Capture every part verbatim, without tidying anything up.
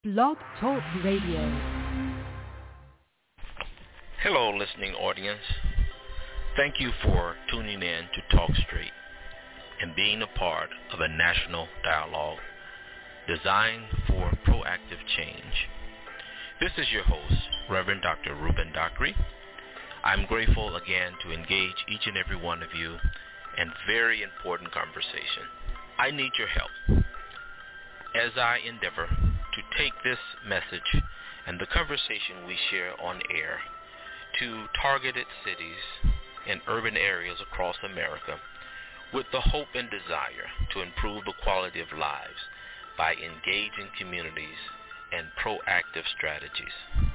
Blog Talk Radio. Hello, listening audience. Thank you for tuning in to Talk Straight and being a part of a national dialogue designed for proactive change. This is your host, Reverend Doctor Ruben Dockery. I'm grateful again to engage each and every one of you in very important conversation. I need your help as I endeavor to take this message and the conversation we share on air to targeted cities and urban areas across America with the hope and desire to improve the quality of lives by engaging communities and proactive strategies.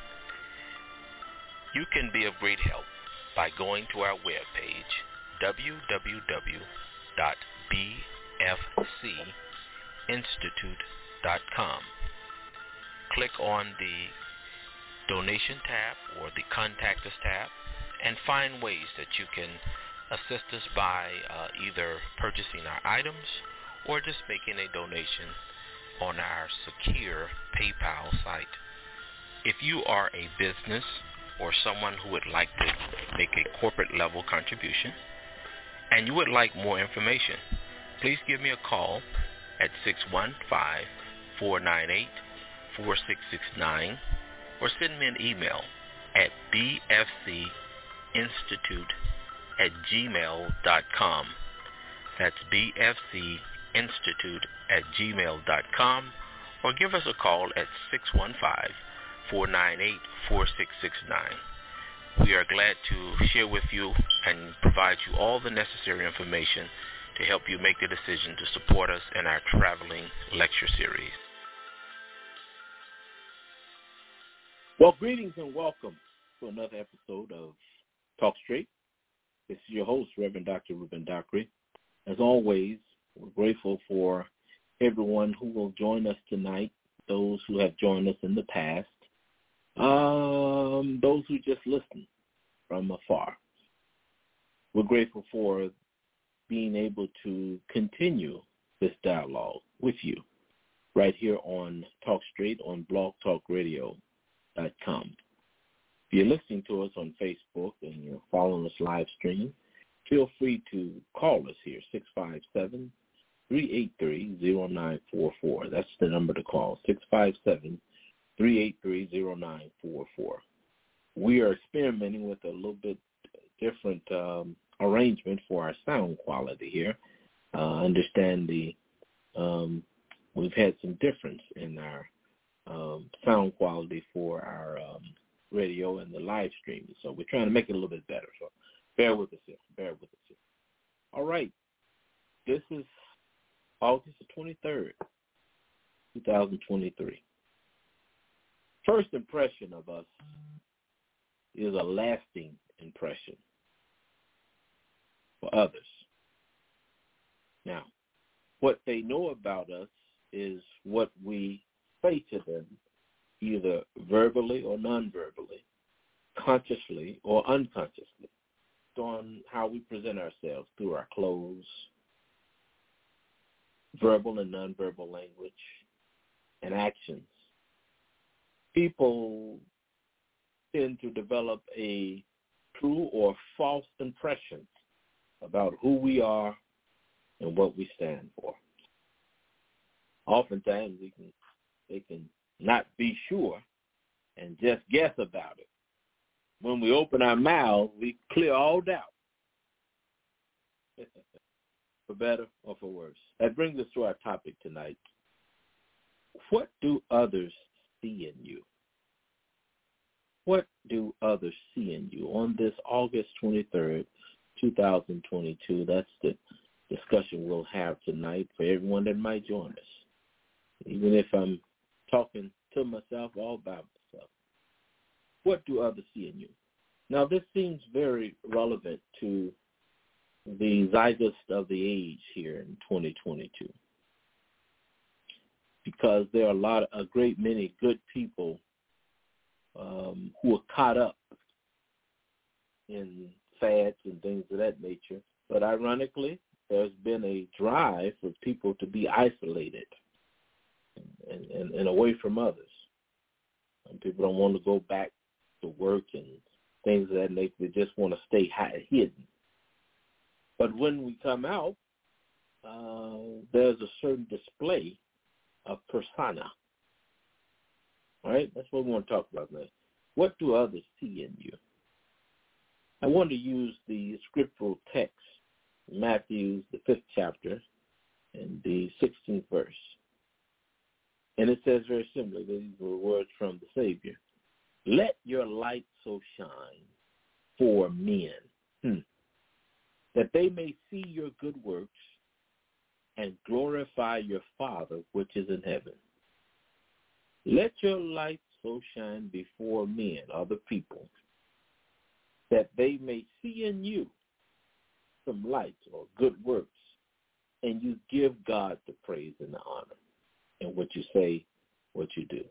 You can be of great help by going to our webpage, w w w dot b f c institute dot com. Click on the donation tab or the contact us tab and find ways that you can assist us by uh, either purchasing our items or just making a donation on our secure PayPal site. If you are a business or someone who would like to make a corporate level contribution and you would like more information, please give me a call at six one five, four nine eight, four six six nine or send me an email at b f c institute at gmail dot com. That's b f c institute at gmail dot com, or give us a call at six one five, four nine eight, four six six nine. We are glad to share with you and provide you all the necessary information to help you make the decision to support us in our traveling lecture series. Well, greetings and welcome to another episode of Talk Straight. This is your host, Reverend Doctor Ruben Dockery. As always, we're grateful for everyone who will join us tonight, those who have joined us in the past, um, those who just listen from afar. We're grateful for being able to continue this dialogue with you right here on Talk Straight on blog talk radio dot com. If you're listening to us on Facebook and you're following us live stream, feel free to call us here, six five seven, three eight three, zero nine four four. That's the number to call, six five seven, three eight three, zero nine four four. We are experimenting with a little bit different um, arrangement for our sound quality here. Uh, understand the um, we've had some difference in our um, sound quality for our um, radio and the live streaming. So we're trying to make it a little bit better. So bear with us here. Bear with us here. All right. This is August the twenty-third, twenty twenty-three. First impression of us is a lasting impression for others. Now, what they know about us is what we say to them, either verbally or non-verbally, consciously or unconsciously, on how we present ourselves through our clothes, verbal and non-verbal language, and actions. People tend to develop a true or false impression about who we are and what we stand for. Oftentimes, we can, they can not be sure and just guess about it. When we open our mouths, we clear all doubt, for better or for worse. That brings us to our topic tonight. What do others see in you? What do others see in you? On this August twenty-third, twenty twenty-two, that's the discussion we'll have tonight for everyone that might join us. Even if I'm talking to myself all by myself. What do others see in you? Now, this seems very relevant to the zeitgeist of the age here in twenty twenty-two, because there are a lot, a great many good people um, who are caught up in fads and things of that nature. But ironically, there's been a drive for people to be isolated and, and, and away from others. And people don't want to go back to work and things of that nature. They just want to stay high, hidden. But when we come out, uh, there's a certain display of persona. All right? That's what we want to talk about now. What do others see in you? I want to use the scriptural text, Matthew, the fifth chapter, and the sixteenth verse. And it says very simply, these were words from the Savior. Let your light so shine for men, hmm, that they may see your good works and glorify your Father which is in heaven. Let your light so shine before men, other people, that they may see in you some light or good works, and you give God the praise and the honor in what you say, what you do.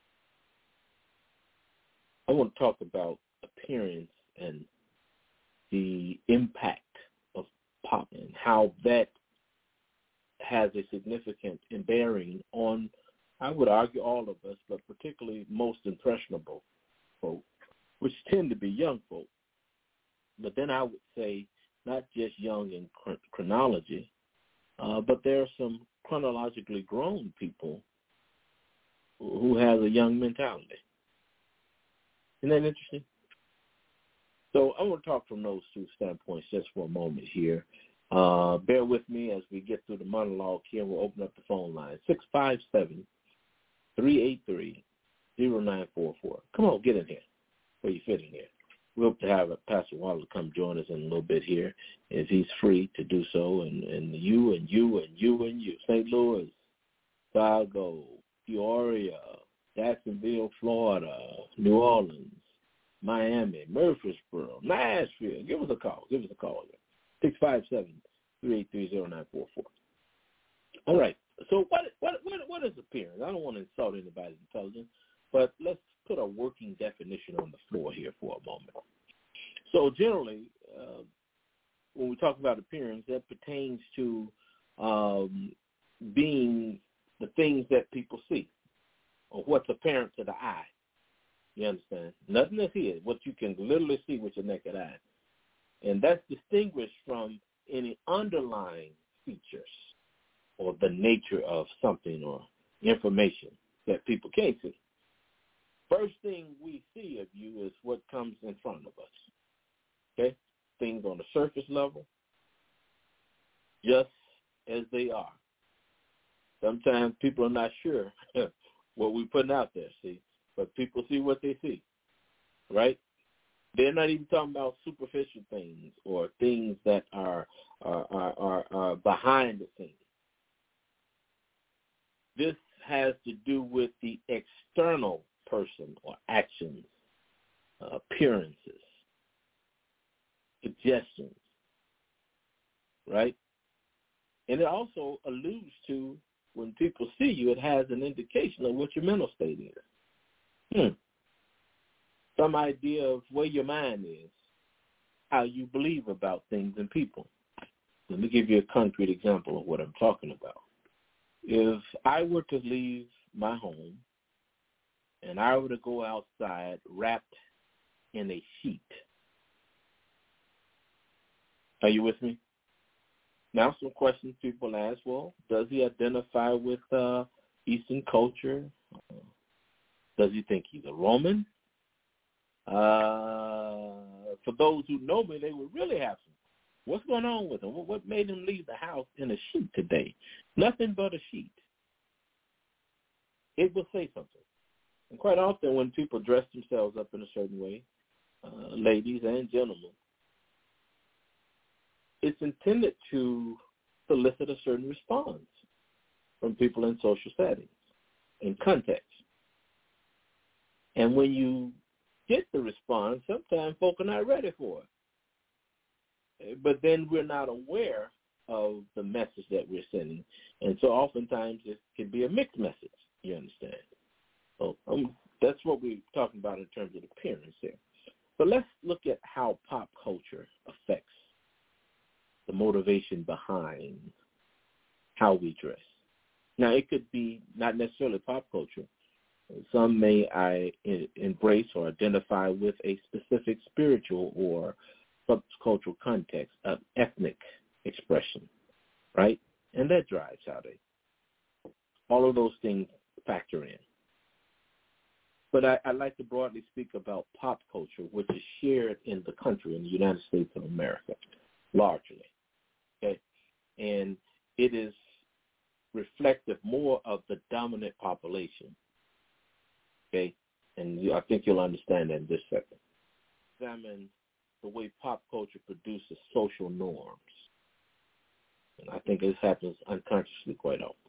I want to talk about appearance and the impact of pop and how that has a significant bearing on, I would argue, all of us, but particularly most impressionable folk, which tend to be young folk. But then I would say not just young in chronology, uh, but there are some chronologically grown people who have a young mentality. Isn't that interesting? So I want to talk from those two standpoints just for a moment here. Uh, bear with me as we get through the monologue here. We'll open up the phone line, six five seven, three eight three, zero nine four four. Come on, get in here where you fit in here. We hope to have Pastor Waller come join us in a little bit here if he's free to do so. And, and you and you and you and you. Saint Louis, Fargo, Peoria, Jacksonville, Florida, New Orleans, Miami, Murfreesboro, Nashville. Give us a call. Give us a call here. six five seven, three eight three, zero nine four four. All right. So what, what, what, what is appearance? I don't want to insult anybody's intelligence, but let's put a working definition on the floor here for a moment. So generally, uh, when we talk about appearance, that pertains to um, being the things that people see or what's apparent to the eye. You understand? Nothing that's here, what you can literally see with your naked eye. And that's distinguished from any underlying features or the nature of something or information that people can't see. First thing we see of you is what comes in front of us, okay? Things on the surface level, just as they are. Sometimes people are not sure what we're putting out there, see? But people see what they see, right? They're not even talking about superficial things or things that are are, are, are, are behind the scenes. This has to do with the external person or actions, uh, appearances, suggestions, right? And it also alludes to when people see you, it has an indication of what your mental state is. Hmm. Some idea of where your mind is, how you believe about things and people. Let me give you a concrete example of what I'm talking about. If I were to leave my home and I were to go outside wrapped in a sheet, are you with me? Now some questions people ask, well, does he identify with uh, Eastern culture? Uh, does he think he's a Roman? Uh, for those who know me, they would really have some. What's going on with him? What made him leave the house in a sheet today? Nothing but a sheet. It will say something. And quite often when people dress themselves up in a certain way, uh, ladies and gentlemen, it's intended to solicit a certain response from people in social settings, in context. And when you get the response, sometimes folk are not ready for it. But then we're not aware of the message that we're sending. And so oftentimes it can be a mixed message, you understand. So um, that's what we're talking about in terms of appearance here. But let's look at how pop culture affects the motivation behind how we dress. Now, it could be not necessarily pop culture. Some may I embrace or identify with a specific spiritual or subcultural context, of ethnic expression, right? And that drives how they. All of those things factor in. But I, I'd like to broadly speak about pop culture, which is shared in the country, in the United States of America, largely. Okay, and it is reflective more of the dominant population. Okay, and you, I think you'll understand that in this second. Examine the way pop culture produces social norms. And I think this happens unconsciously quite often.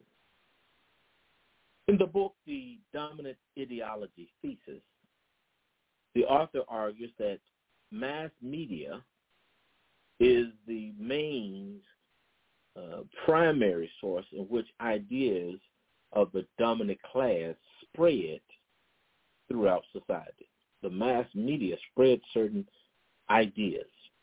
In the book, The Dominant Ideology Thesis, the author argues that mass media is the main uh, primary source in which ideas of the dominant class spread throughout society. The mass media spread certain ideas.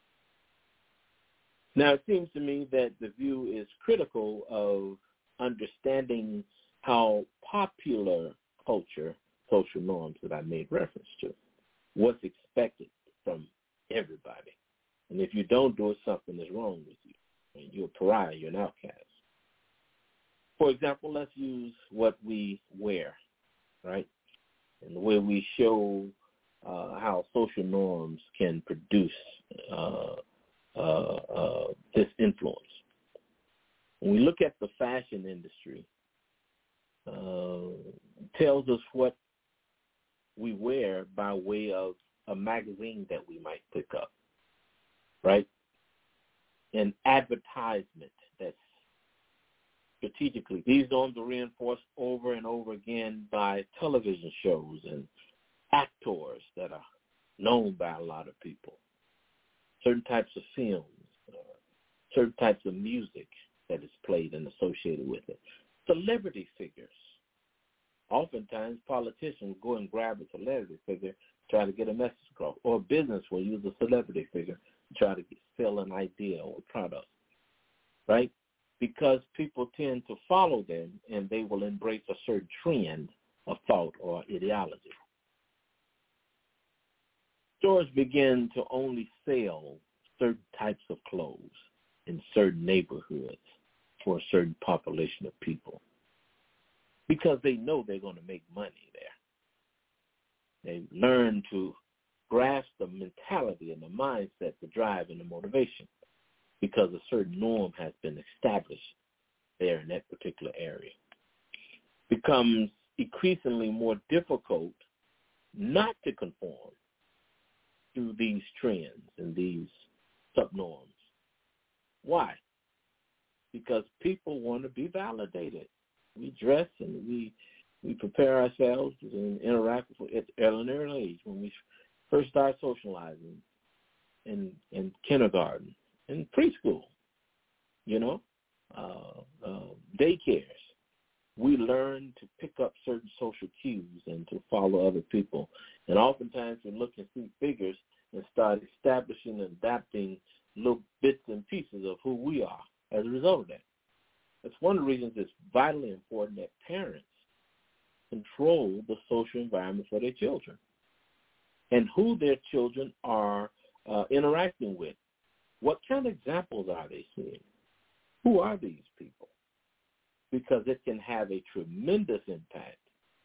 Now, it seems to me that the view is critical of understanding how popular culture, social norms that I made reference to, what's expected from everybody. And if you don't do it, something is wrong with you. I mean, you're a pariah, you're an outcast. For example, let's use what we wear, right? And the way we show uh, how social norms can produce uh, uh, uh, this influence. When we look at the fashion industry, uh, tells us what we wear by way of a magazine that we might pick up, right? An advertisement that's strategically. These norms are reinforced over and over again by television shows and actors that are known by a lot of people, certain types of films, uh, certain types of music that is played and associated with it. Celebrity figures. Oftentimes, politicians go and grab a celebrity figure, try to get a message across, or business will use a celebrity figure to try to get, sell an idea or product, right? Because people tend to follow them and they will embrace a certain trend of thought or ideology. Stores begin to only sell certain types of clothes in certain neighborhoods for a certain population of people because they know they're going to make money there. They learn to grasp the mentality and the mindset, the drive and the motivation because a certain norm has been established there in that particular area. It becomes increasingly more difficult not to conform to these trends and these subnorms. Why? Because people want to be validated. We dress and we we prepare ourselves and interact with at an early age when we first start socializing in in kindergarten, in preschool, you know, uh, uh, daycares. We learn to pick up certain social cues and to follow other people. And oftentimes we look and see figures and start establishing and adapting little bits and pieces of who we are as a result of that. That's one of the reasons it's vitally important that parents control the social environment for their children and who their children are uh, interacting with. What kind of examples are they seeing? Who are these people? Because it can have a tremendous impact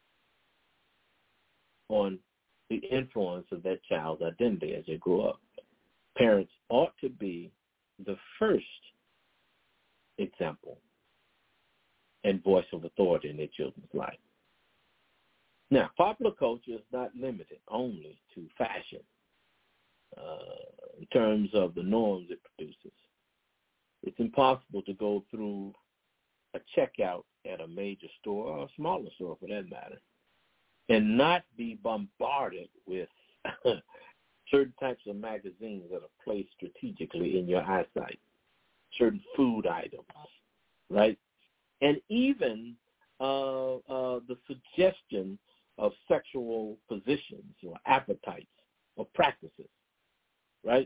on the influence of that child's identity as they grow up. Parents ought to be the first example and voice of authority in their children's life. Now, popular culture is not limited only to fashion uh, in terms of the norms it produces. It's impossible to go through a checkout at a major store or a smaller store for that matter and not be bombarded with certain types of magazines that are placed strategically in your eyesight, certain food items, right? And even uh, uh, the suggestion of sexual positions or appetites or practices, right?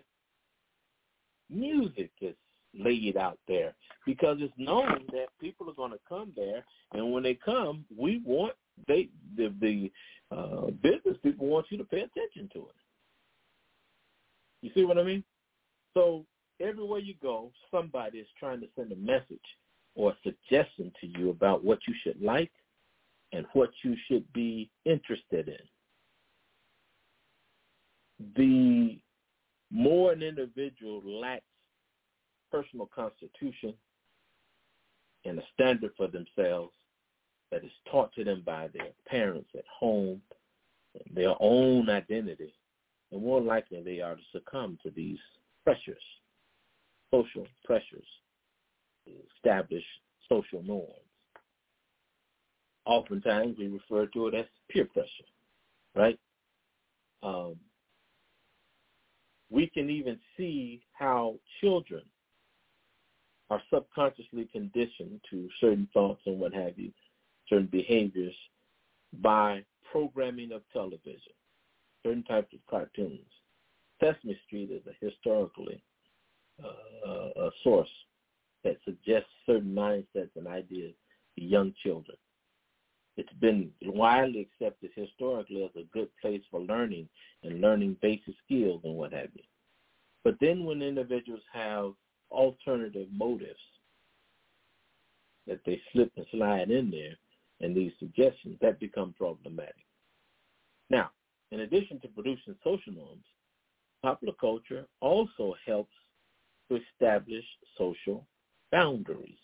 Music is laid out there because it's known that people are going to come there, and when they come, we want they the, the uh, business people want you to pay attention to it. You see what I mean? So everywhere you go, somebody is trying to send a message or a suggestion to you about what you should like and what you should be interested in. The more an individual lacks personal constitution and a standard for themselves that is taught to them by their parents at home, their own identity, the more likely they are to succumb to these pressures, social pressures, establish social norms. Oftentimes we refer to it as peer pressure, right? Um, we can even see how children are subconsciously conditioned to certain thoughts and what have you, certain behaviors by programming of television, certain types of cartoons. Sesame Street is a historically uh, a source that suggests certain mindsets and ideas to young children. It's been widely accepted historically as a good place for learning and learning basic skills and what have you. But then when individuals have alternative motives that they slip and slide in there and these suggestions, that become problematic. Now, in addition to producing social norms, popular culture also helps to establish social boundaries.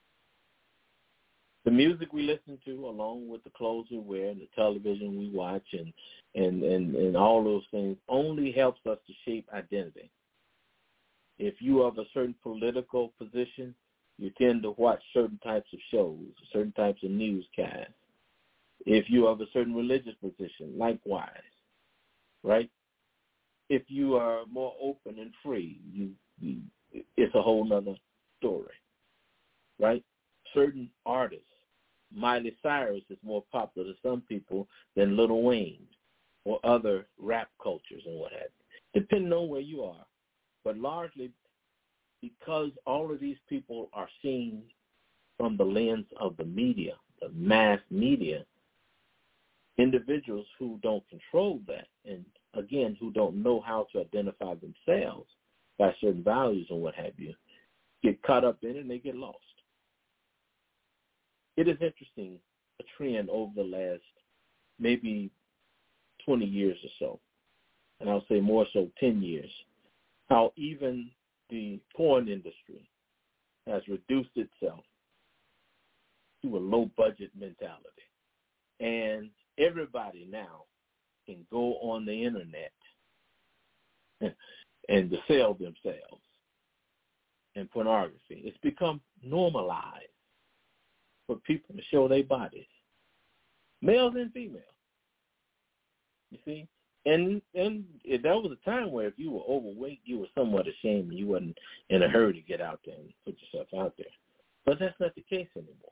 The music we listen to, along with the clothes we wear and the television we watch and, and, and, and all those things, only helps us to shape identity. If you are of a certain political position, you tend to watch certain types of shows, certain types of newscasts. If you are of a certain religious position, likewise, right? If you are more open and free, you, you it's a whole nother story, right? Certain artists, Miley Cyrus is more popular to some people than Lil Wayne or other rap cultures and what have you, depending on where you are. But largely because all of these people are seen from the lens of the media, the mass media, individuals who don't control that and, again, who don't know how to identify themselves by certain values and what have you, get caught up in it and they get lost. It is interesting, a trend over the last maybe twenty years or so, and I'll say more so ten years, how even the porn industry has reduced itself to a low-budget mentality. And everybody now can go on the Internet and to sell themselves in pornography. It's become normalized for people to show their bodies, males and females. You see? And and that was a time where if you were overweight, you were somewhat ashamed and you wasn't in a hurry to get out there and put yourself out there. But that's not the case anymore.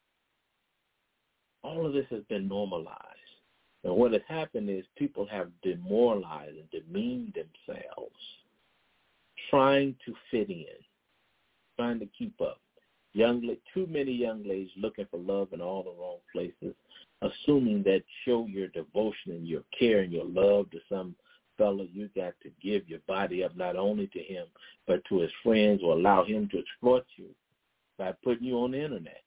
All of this has been normalized. And what has happened is people have demoralized and demeaned themselves, trying to fit in, trying to keep up. Young, too many young ladies looking for love in all the wrong places, assuming that show your devotion and your care and your love to some fellow, you got to give your body up not only to him but to his friends or allow him to exploit you by putting you on the Internet.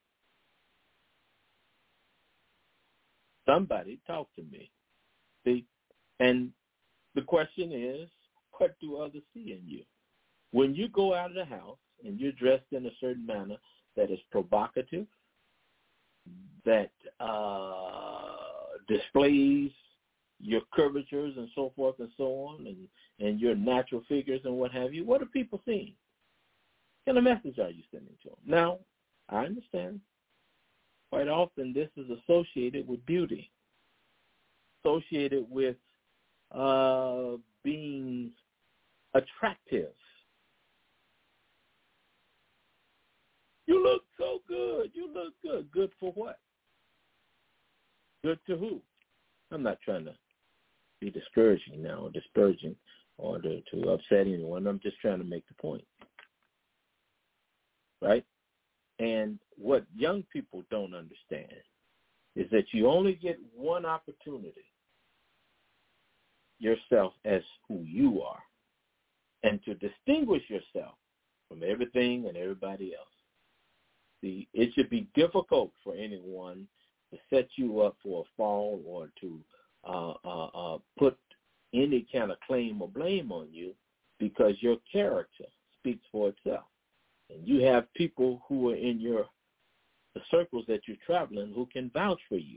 Somebody talk to me. See? And the question is, what do others see in you? When you go out of the house and you're dressed in a certain manner that is provocative, that uh, displays your curvatures and so forth and so on, and, and your natural figures and what have you, what are people seeing? What kind of message are you sending to them? Now, I understand. Quite often this is associated with beauty, associated with uh, being attractive. You look so good. You look good. Good for what? Good to who? I'm not trying to be discouraging now or disparaging or to, to upset anyone. I'm just trying to make the point. Right? And what young people don't understand is that you only get one opportunity, yourself as who you are, and to distinguish yourself from everything and everybody else. See, it should be difficult for anyone to set you up for a fall or to uh, uh, uh, put any kind of claim or blame on you, because your character speaks for itself. And you have people who are in your the circles that you're traveling who can vouch for you.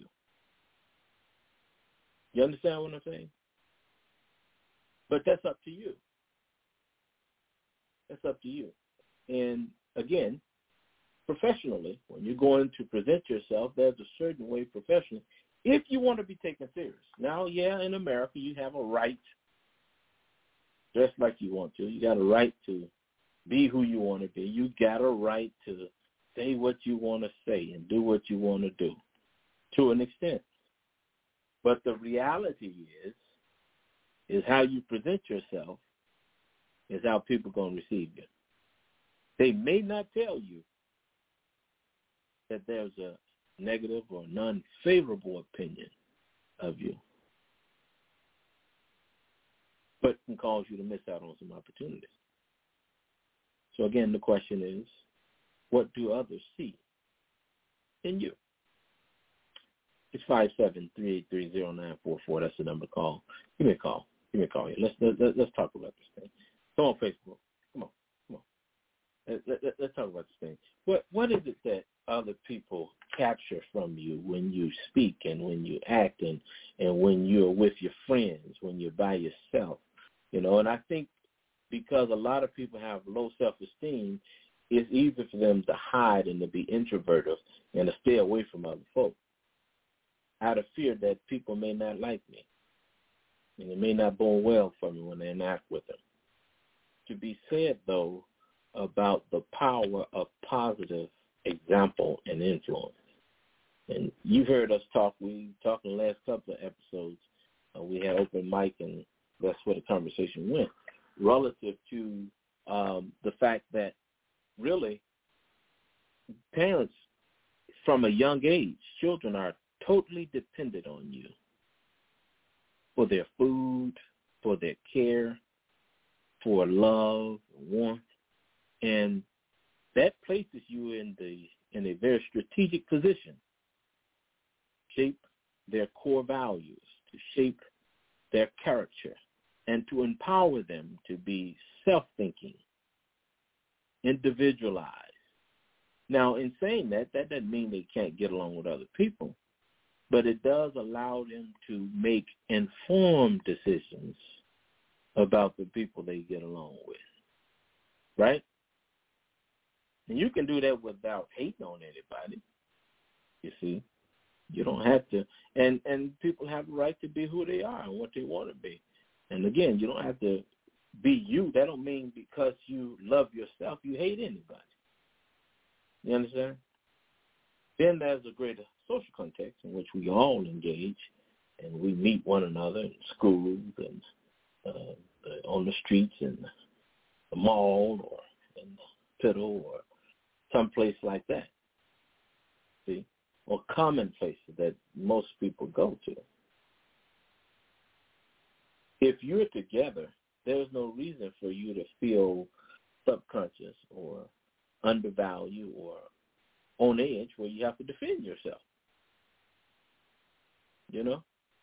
You understand what I'm saying? But that's up to you. That's up to you. And again, professionally, when you're going to present yourself, there's a certain way professionally, if you want to be taken serious. Now, yeah, in America, you have a right, dress like you want to. You got a right to be who you want to be. You got a right to say what you want to say and do what you want to do, to an extent. But the reality is, is how you present yourself is how people are going to receive you. They may not tell you that there's a negative or non-favorable opinion of you, but can cause you to miss out on some opportunities. So again, the question is, what do others see in you? It's five seven three eight three zero nine four four. That's the number to call. Give me a call. Give me a call here. Let's let, let's talk about this thing. Come on, Facebook. Come on, come on. Let, let, let's talk about this thing. What what is it that other people capture from you when you speak and when you act and and when you're with your friends, when you're by yourself? You know, and I think because a lot of people have low self-esteem, it's easy for them to hide and to be introverted and to stay away from other folks out of fear that people may not like me and it may not bode well for me when they interact with them. To be said, though, about the power of positive example and influence. And you've heard us talk. We talked in the last couple of episodes. Uh, we had open mic, and that's where the conversation went, relative to um, the fact that really parents from a young age, children are totally dependent on you for their food, for their care, for love, warmth, and that places you in the in a very strategic position. Shape their core values, to shape their character, and to empower them to be self-thinking, individualized. Now, in saying that, that doesn't mean they can't get along with other people, but it does allow them to make informed decisions about the people they get along with, right? And you can do that without hating on anybody, you see. You don't have to. And, and people have the right to be who they are and what they want to be. And, again, you don't have to be you. That don't mean because you love yourself, you hate anybody. You understand? Then there's a greater social context in which we all engage and we meet one another in schools and uh, on the streets and the mall or in the piddle or someplace like that, see, or common places that most people go to. If you're together, there's no reason for you to feel subconscious or undervalued or on edge where you have to defend yourself. You know?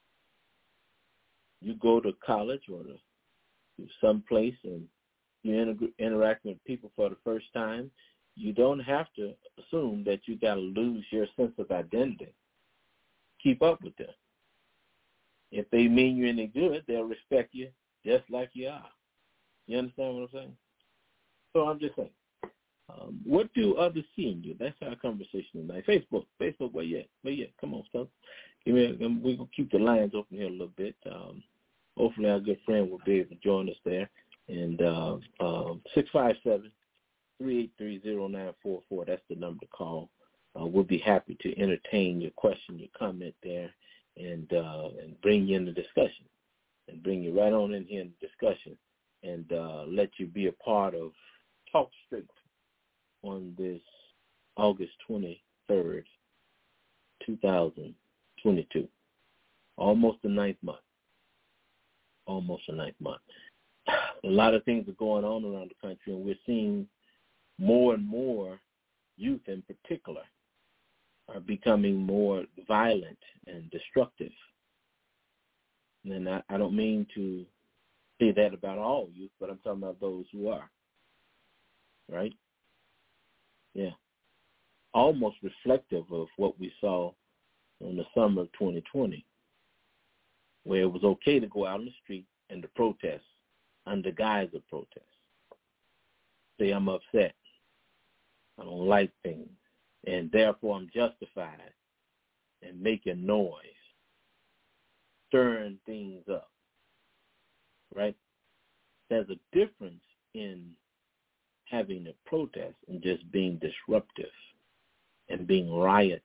You go to college or to someplace and you're inter- interacting with people for the first time, you don't have to assume that you got to lose your sense of identity. Keep up with them. If they mean you any good, they'll respect you just like you are. You understand what I'm saying? So I'm just saying, um, what do others see in you? That's our conversation tonight. Facebook, Facebook, where you at? Where you at? Come on, son. Give me a, we're going to keep the lines open here a little bit. Um, hopefully our good friend will be able to join us there. And uh, uh, six five seven, three eight three, zero nine four four, that's the number to call. Uh, we'll be happy to entertain your question, your comment there, and uh, and bring you in the discussion, and bring you right on in here in the discussion, and uh, let you be a part of Talk Straight on this August twenty-third, two thousand twenty-two. Almost the ninth month. Almost the ninth month. A lot of things are going on around the country, and we're seeing more and more youth in particular are becoming more violent and destructive. And I, I don't mean to say that about all youth, but I'm talking about those who are. Right? Yeah. Almost reflective of what we saw in the summer of twenty twenty, where it was okay to go out in the street and to protest under guise of protest. Say, I'm upset. I don't like things. And therefore I'm justified in making noise, stirring things up. Right? There's a difference in having a protest and just being disruptive and being riotous.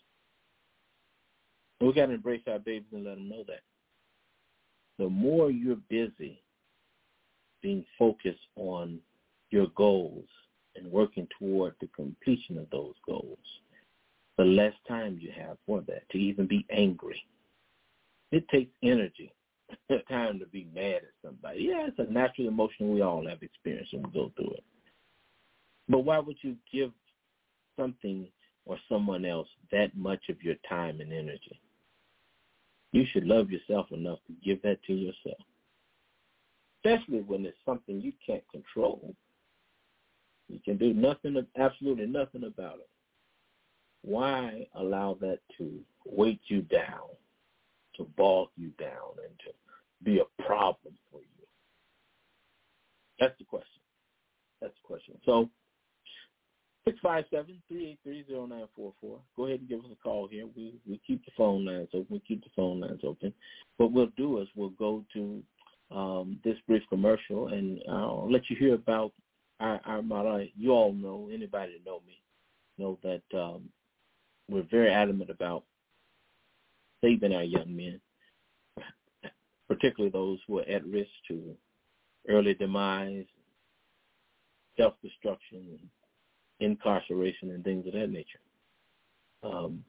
We got to embrace our babies and let them know that. The more you're busy being focused on your goals and working toward the completion of those goals, the less time you have for that, to even be angry. It takes energy, time to be mad at somebody. Yeah, it's a natural emotion we all have experienced when we go through it. But why would you give something or someone else that much of your time and energy? You should love yourself enough to give that to yourself, especially when it's something you can't control. You can do nothing, absolutely nothing about it. Why allow that to weight you down, to bog you down, and to be a problem for you? That's the question. That's the question. So, six five seven, three eight three, zero nine four four. Go ahead and give us a call here. We we keep the phone lines open. We keep the phone lines open. What we'll do is we'll go to um, this brief commercial, and I'll let you hear about our, our motto. You all know, anybody that know me, know that um, we're very adamant about saving our young men, particularly those who are at risk to early demise, self-destruction, and incarceration and things of that nature. Um,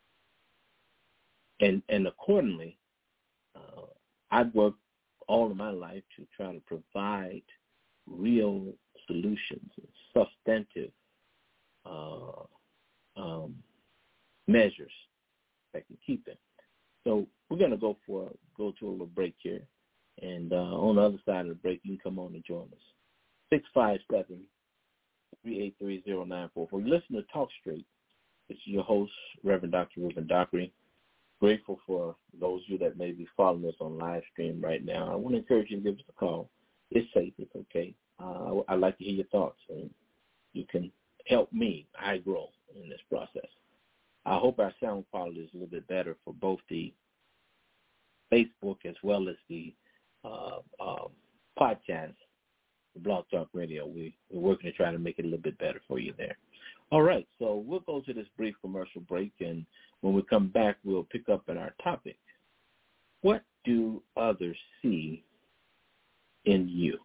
and and accordingly, uh, I've worked all of my life to try to provide real solutions, substantive uh, um, measures that can keep it. So we're going to go for go to a little break here, and uh, on the other side of the break, you can come on and join us. six five seven, three eight three, zero nine four four. You listen to Talk Straight. This is your host, Reverend Doctor Ruben Dockery. Grateful for those of you that may be following us on live stream right now. I want to encourage you to give us a call. It's safe. It's okay. Uh, I'd like to hear your thoughts, and you can help me. I grow in this process. I hope our sound quality is a little bit better for both the Facebook as well as the uh, uh, podcast, the Blog Talk Radio. We, we're working to try to make it a little bit better for you there. All right, so we'll go to this brief commercial break, and when we come back, we'll pick up on our topic. What do others see in you?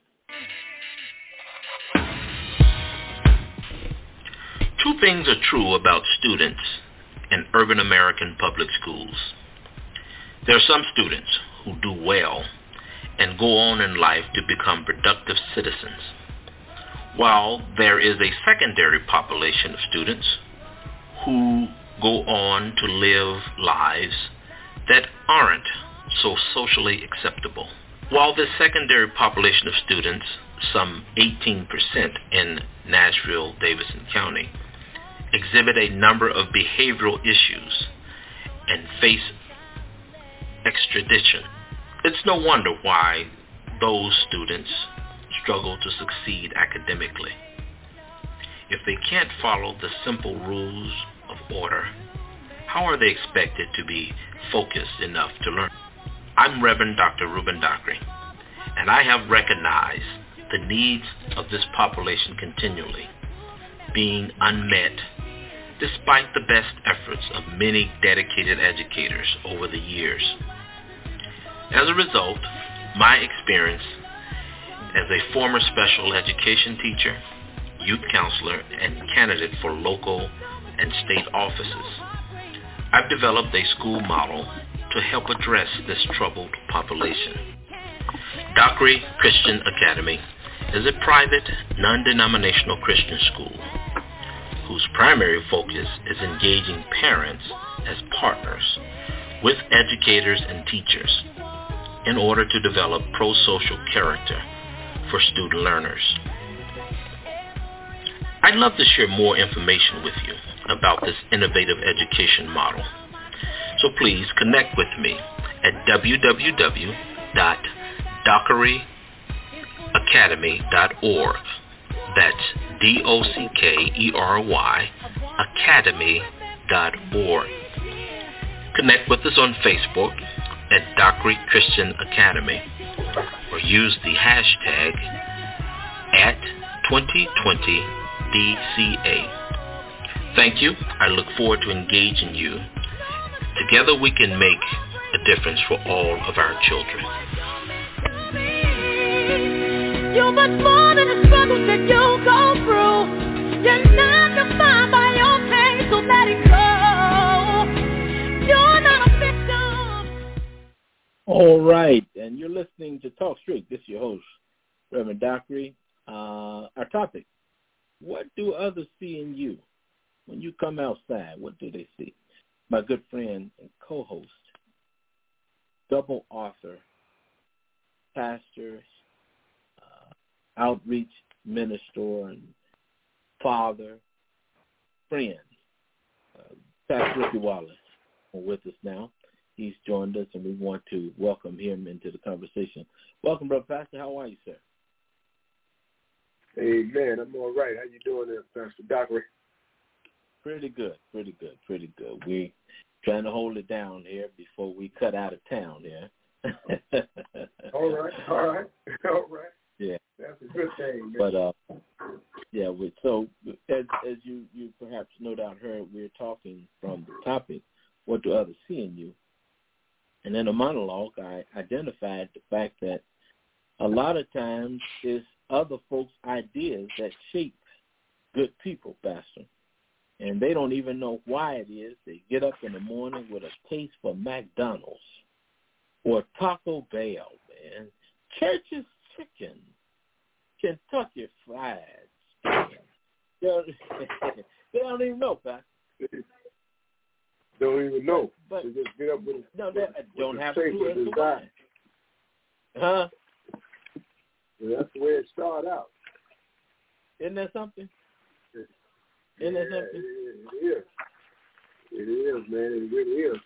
Two things are true about students in urban American public schools. There are some students who do well and go on in life to become productive citizens, while there is a secondary population of students who go on to live lives that aren't so socially acceptable. While this secondary population of students, some eighteen percent in Nashville, Davidson County, exhibit a number of behavioral issues and face extradition, it's no wonder why those students struggle to succeed academically. If they can't follow the simple rules of order, how are they expected to be focused enough to learn? I'm Reverend Doctor Ruben Dockery, and I have recognized the needs of this population continually being unmet despite the best efforts of many dedicated educators over the years. As a result, my experience as a former special education teacher, youth counselor, and candidate for local and state offices, I've developed a school model to help address this troubled population. Dockery Christian Academy is a private, non-denominational Christian school whose primary focus is engaging parents as partners with educators and teachers in order to develop pro-social character for student learners. I'd love to share more information with you about this innovative education model. So please connect with me at w w w dot dockery academy dot org. That's D O C K E R Y academy dot org. Connect with us on Facebook at Dockery Christian Academy or use the hashtag at twenty twenty D C A. Thank you. I look forward to engaging you. Together we can make a difference for all of our children. You're much more than the struggles that you go through. You're not defined by your pain, so let it go. You're not a victim. All right, and you're listening to Talk Straight. This is your host, Reverend Dockery. Uh, our topic, what do others see in you? When you come outside, what do they see? My good friend and co-host, double author, pastor, uh, outreach minister, and father, friend, uh, Pastor Ricky Wallace, are with us now. He's joined us, and we want to welcome him into the conversation. Welcome, Brother Pastor. How are you, sir? Hey, man, I'm all right. How you doing there, Pastor Dockery? Pretty good, pretty good, pretty good. We're trying to hold it down here before we cut out of town here. all right, all right, all right. Yeah. That's a good thing, man. But, uh, yeah, we, so as as you, you perhaps no doubt heard, we're talking from the topic, what do others see in you? And in a monologue, I identified the fact that a lot of times it's other folks' ideas that shape good people, Pastor. And they don't even know why it is. They get up in the morning with a taste for McDonald's or Taco Bell, man. Church's Chicken, Kentucky Fried Chicken. They don't, they don't even know, Pastor. Don't even know. But, they just get up with a, no, they with, don't with have a to do design. Huh? Yeah, that's the way it started out. Isn't that something? Yeah, Isn't that something? It is. It is, man. It really is.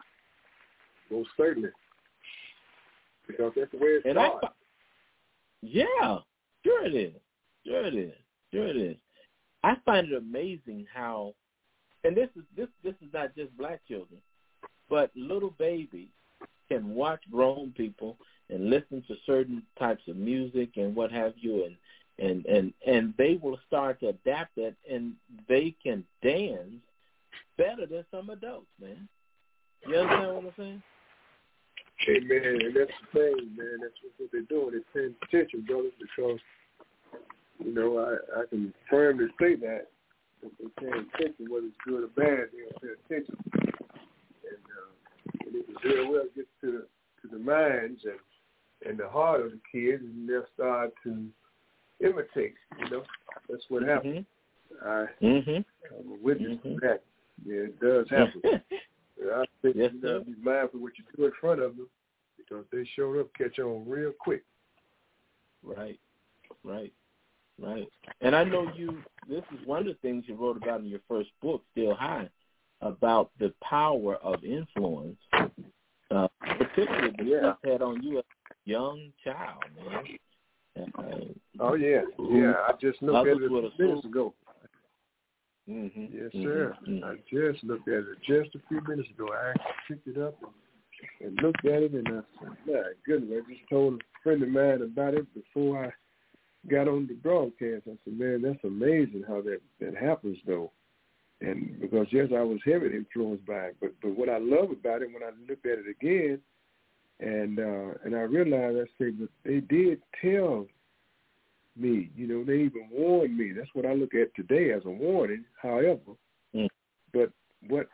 Most certainly. Because that's the way it and started. I, yeah, sure it is. Sure it is. Sure it is. I find it amazing how, and this is this this is not just black children, but little babies can watch grown people and listen to certain types of music and what have you, and and and, and they will start to adapt it, and they can dance better than some adults, man. You understand what I'm saying? Hey, man, and that's the thing, man. That's what they're doing. They're paying attention, brother, because, you know, I, I can firmly say that. If they're paying attention, whether it's good or bad, they'll pay attention. And, uh, and it can very well get to the, to the minds and, and the heart of the kids, and they'll start to imitate, you know. That's what happens. Mm-hmm. I, mm-hmm. I'm a witness mm-hmm. to that. Yeah, it does happen. I think yes, you gotta be mindful what you do in front of them, because they showed up, catch on real quick. Right, right, right. And I know you, this is one of the things you wrote about in your first book, Still High, about the power of influence, uh, particularly the yeah. had on you as a young child, man. Uh, oh, yeah, yeah. I just looked at it a few minutes ago. Mm-hmm. Yes, sir. Mm-hmm. I just looked at it just a few minutes ago. I actually picked it up and, and looked at it, and I said, my goodness, I just told a friend of mine about it before I got on the broadcast. I said, man, that's amazing how that, that happens, though. And because, yes, I was heavily influenced by it, but but what I love about it, when I looked at it again, and uh, and I realized, I said, but they did tell me, you know, they even warned me. That's what I look at today as a warning. However, mm. but what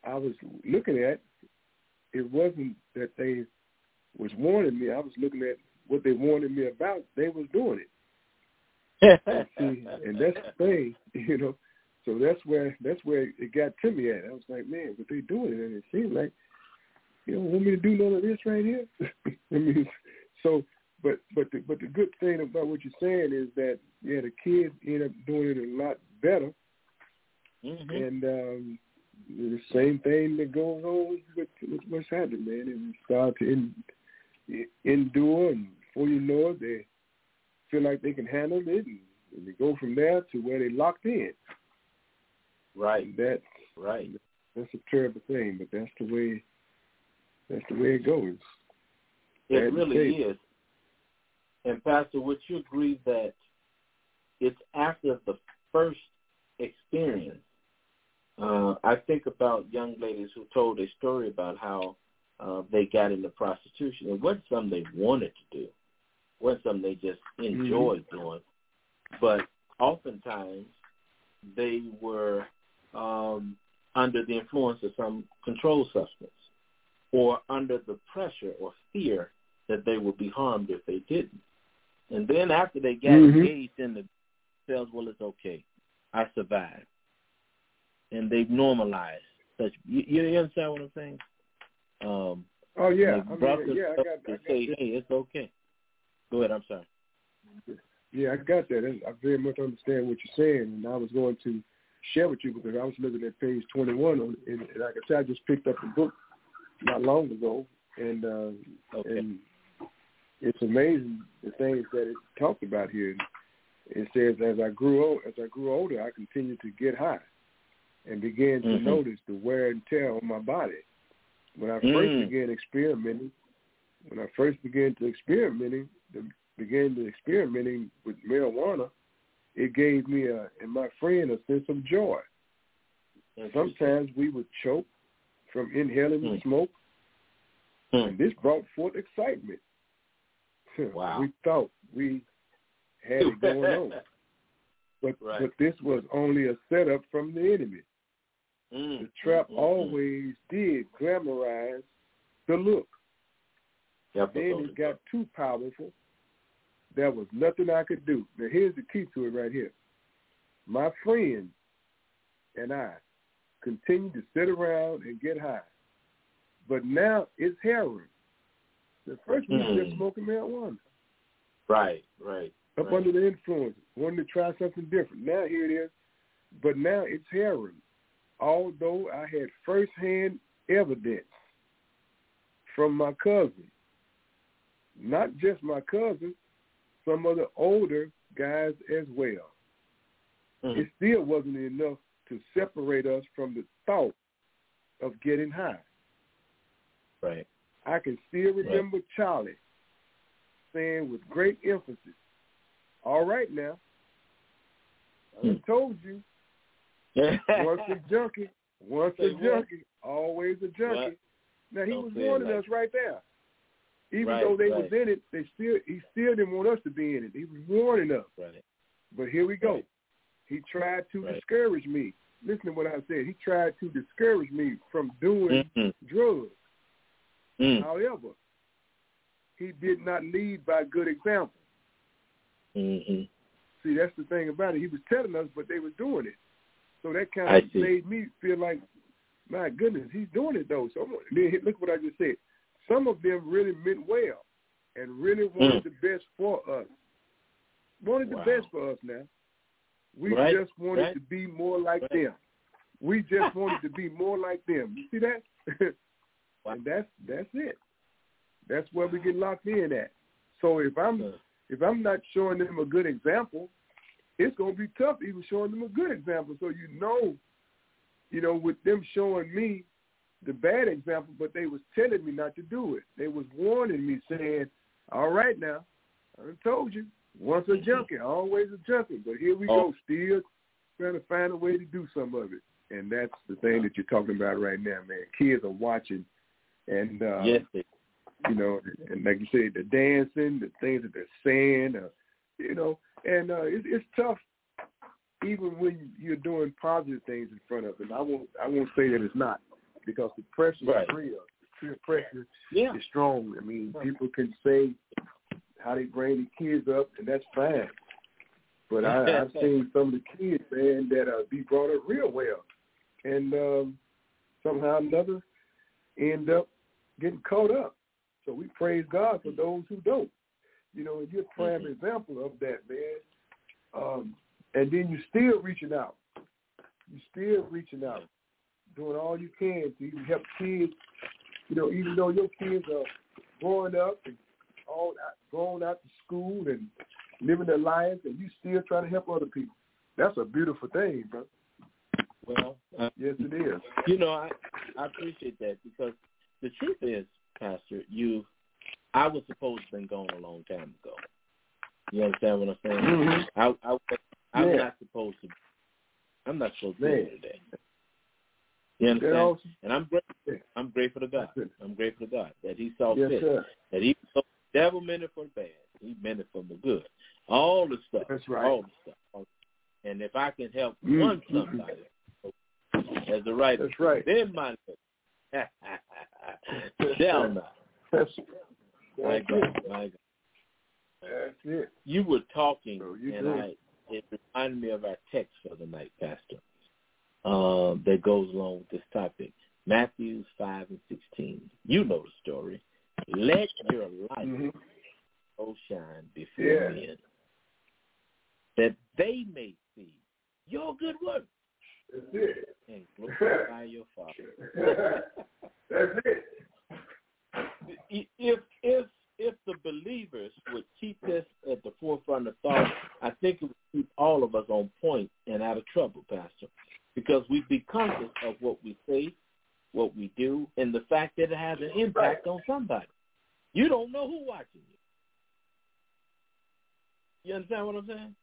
I was looking at, it wasn't that they was warning me. I was looking at what they warned me about. They was doing it. and, see, and that's the thing, you know. So that's where that's where it got to me at. I was like, man, but they doing it, and it seemed like, you don't want me to do none of this right here. I mean, so, but but the, but the good thing about what you're saying is that yeah, the kids end up doing it a lot better, mm-hmm. and um, the same thing that goes on with, with what's happening, man. And you start to in, endure, and before you know it, they feel like they can handle it, and, and they go from there to where they locked in. Right. And that right. That's a terrible thing, but that's the way. That's the way it goes. It really is. And Pastor, would you agree that it's after the first experience? Uh, I think about young ladies who told a story about how uh, they got into prostitution. It wasn't something they wanted to do. It wasn't something they just enjoyed mm-hmm. doing. But oftentimes they were um, under the influence of some controlled substance, or under the pressure or fear that they would be harmed if they didn't. And then after they got mm-hmm. engaged in the cells, well, it's okay. I survived. And they've normalized such. You, you understand what I'm saying? Um, oh, yeah. I mean, brought yeah, I got, I got say, that. hey, it's okay. Go ahead. I'm sorry. Yeah, I got that. I very much understand what you're saying. And I was going to share with you because I was looking at page twenty-one. On, and like I said, I just picked up the book not long ago, and uh, okay. and it's amazing the things that it talked about here. It says, as I grew old, as I grew older, I continued to get high and began to mm-hmm. notice the wear and tear on my body. When I first mm. began experimenting, when I first began to experimenting, the, began to experimenting with marijuana, it gave me a, and my friend a sense of joy. Sometimes we would choke from inhaling mm. the smoke, mm. and this brought forth excitement. Wow. We thought we had it going on. But right. but this was only a setup from the enemy. Mm. The trap mm-hmm. always did glamorize the look. Yep, then it got too powerful. There was nothing I could do. Now here's the key to it right here. My friend and I continue to sit around and get high. But now it's heroin. The first we mm. were just smoking marijuana. Right, right. Up right. under the influence, wanting to try something different. Now here it is. But now it's heroin. Although I had firsthand evidence from my cousin. Not just my cousin, some other older guys as well. Mm. It still wasn't enough to separate us from the thought of getting high. Right. I can still remember right. Charlie saying with great emphasis, all right now, I hmm. told you, once a junkie, once a junkie, always a junkie. What? Now, he Don't was warning like us right there. Even right, though they right. was in it, they still he still didn't want us to be in it. He was warning us. Right. But here we go. Right. He tried to right. discourage me. Listen to what I said. He tried to discourage me from doing mm-hmm. drugs. Mm. However, he did not lead by good example. Mm-hmm. See, that's the thing about it. He was telling us, but they were doing it. So that kind of made me feel like, my goodness, he's doing it, though. So then look what I just said. Some of them really meant well and really wanted mm. the best for us. Wanted wow. the best for us now. We right. just wanted right. to be more like right. them. We just wanted to be more like them. You see that? wow. And that's that's it. That's where we get locked in at. So if I'm uh. if I'm not showing them a good example, it's gonna be tough even showing them a good example. So you know, you know, with them showing me the bad example, but they was telling me not to do it. They was warning me, saying, all right now, I told you, once a junkie, always a junkie. But here we oh. go, still trying to find a way to do some of it. And that's the thing that you're talking about right now, man. Kids are watching, and, uh, yes, you know, and like you said, the dancing, the things that they're saying, uh, you know, and uh, it, it's tough even when you're doing positive things in front of them. I won't, I won't say that it's not. because the pressure right. is real. The peer pressure yeah. is strong. I mean, people can say how they bring the kids up, and that's fine. But I, I've seen some of the kids, man, that uh, be brought up real well, and um, somehow or another end up getting caught up. So we praise God for those who don't. You know, and you're a prime mm-hmm. example of that, man. Um, and then you're still reaching out. You're still reaching out, doing all you can to even help kids. You know, even though your kids are growing up and all going out to school and living their lives, and you still trying to help other people. That's a beautiful thing, bro. Well, uh, yes, it is. You know, I, I appreciate that because the truth is, Pastor, you, I was supposed to have been gone a long time ago. You understand what I'm saying? Mm-hmm. I, I, I'm yeah. not supposed to. I'm not supposed to be here today. You Yeah, understand? awesome. And I'm grateful. I'm grateful to God. I'm grateful to God that He saw yes, fit. Sir. That He the devil meant it for the bad. He meant it for the good. All the stuff. That's right. All the stuff. And if I can help mm-hmm. one somebody as a writer, that's right. Then my shall not. That's, my that's God, it. my God. That's it. You were talking, so you and do. I it reminded me of our text for the night, Pastor. Uh, that goes along with this topic. Matthew five and sixteen. You know the story. Let your light mm-hmm. so shine before yeah. men, that they may see your good works That's it. and glorify your Father. That's it. If if if the believers would keep this at the forefront of thought, I think it would keep all of us on point and out of trouble, Pastor, because we'd be conscious of what we say, what we do, and the fact that it has an impact right. on somebody. You don't know who's watching you. You understand what I'm saying?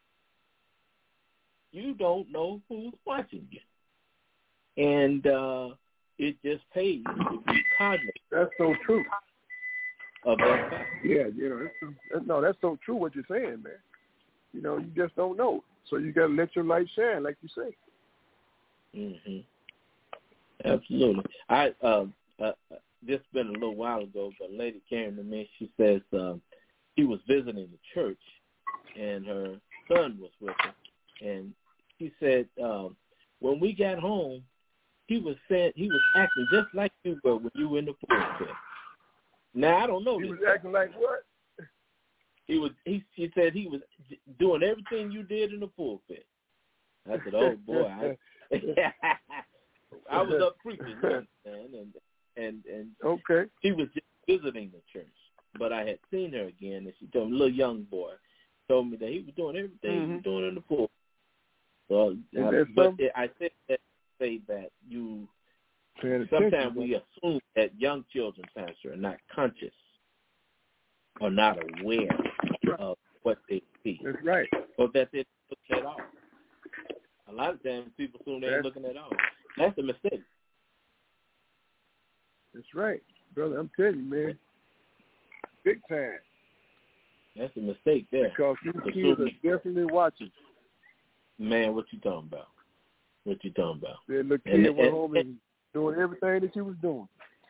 You don't know who's watching you. And uh, it just pays to be cognizant. That's so true. Of that fact. Yeah, you know, that's, that's, no, that's so true what you're saying, man. You know, you just don't know. So you got to let your light shine, like you say. Mm-hmm. Absolutely. I um, uh, this been a little while ago, but a lady came to me. She says um, she was visiting the church, and her son was with her, and she said um, when we got home, he was saying he was acting just like you were when you were in the pulpit. Now I don't know. He this was stuff. acting like what? He was. He. She said he was doing everything you did in the pulpit. I said, "Oh boy, I, I was up preaching, you understand?" And and and okay, she was just visiting the church, but I had seen her again, and she told me, a little young boy, told me that he was doing everything mm-hmm. he was doing in the pulpit. So, I, but it, I said that say that you. Sometimes we assume that young children, Pastor, are not conscious or not aware of what they see. That's right. Or that they're looking at all. A lot of times people assume they're looking at all. That's a mistake. That's right. Brother, I'm telling you, man. Big time. That's a mistake there. Because these kids are definitely watching. Man, what you talking about? What you talking about? That little kid and, went and, home and doing everything that she was doing.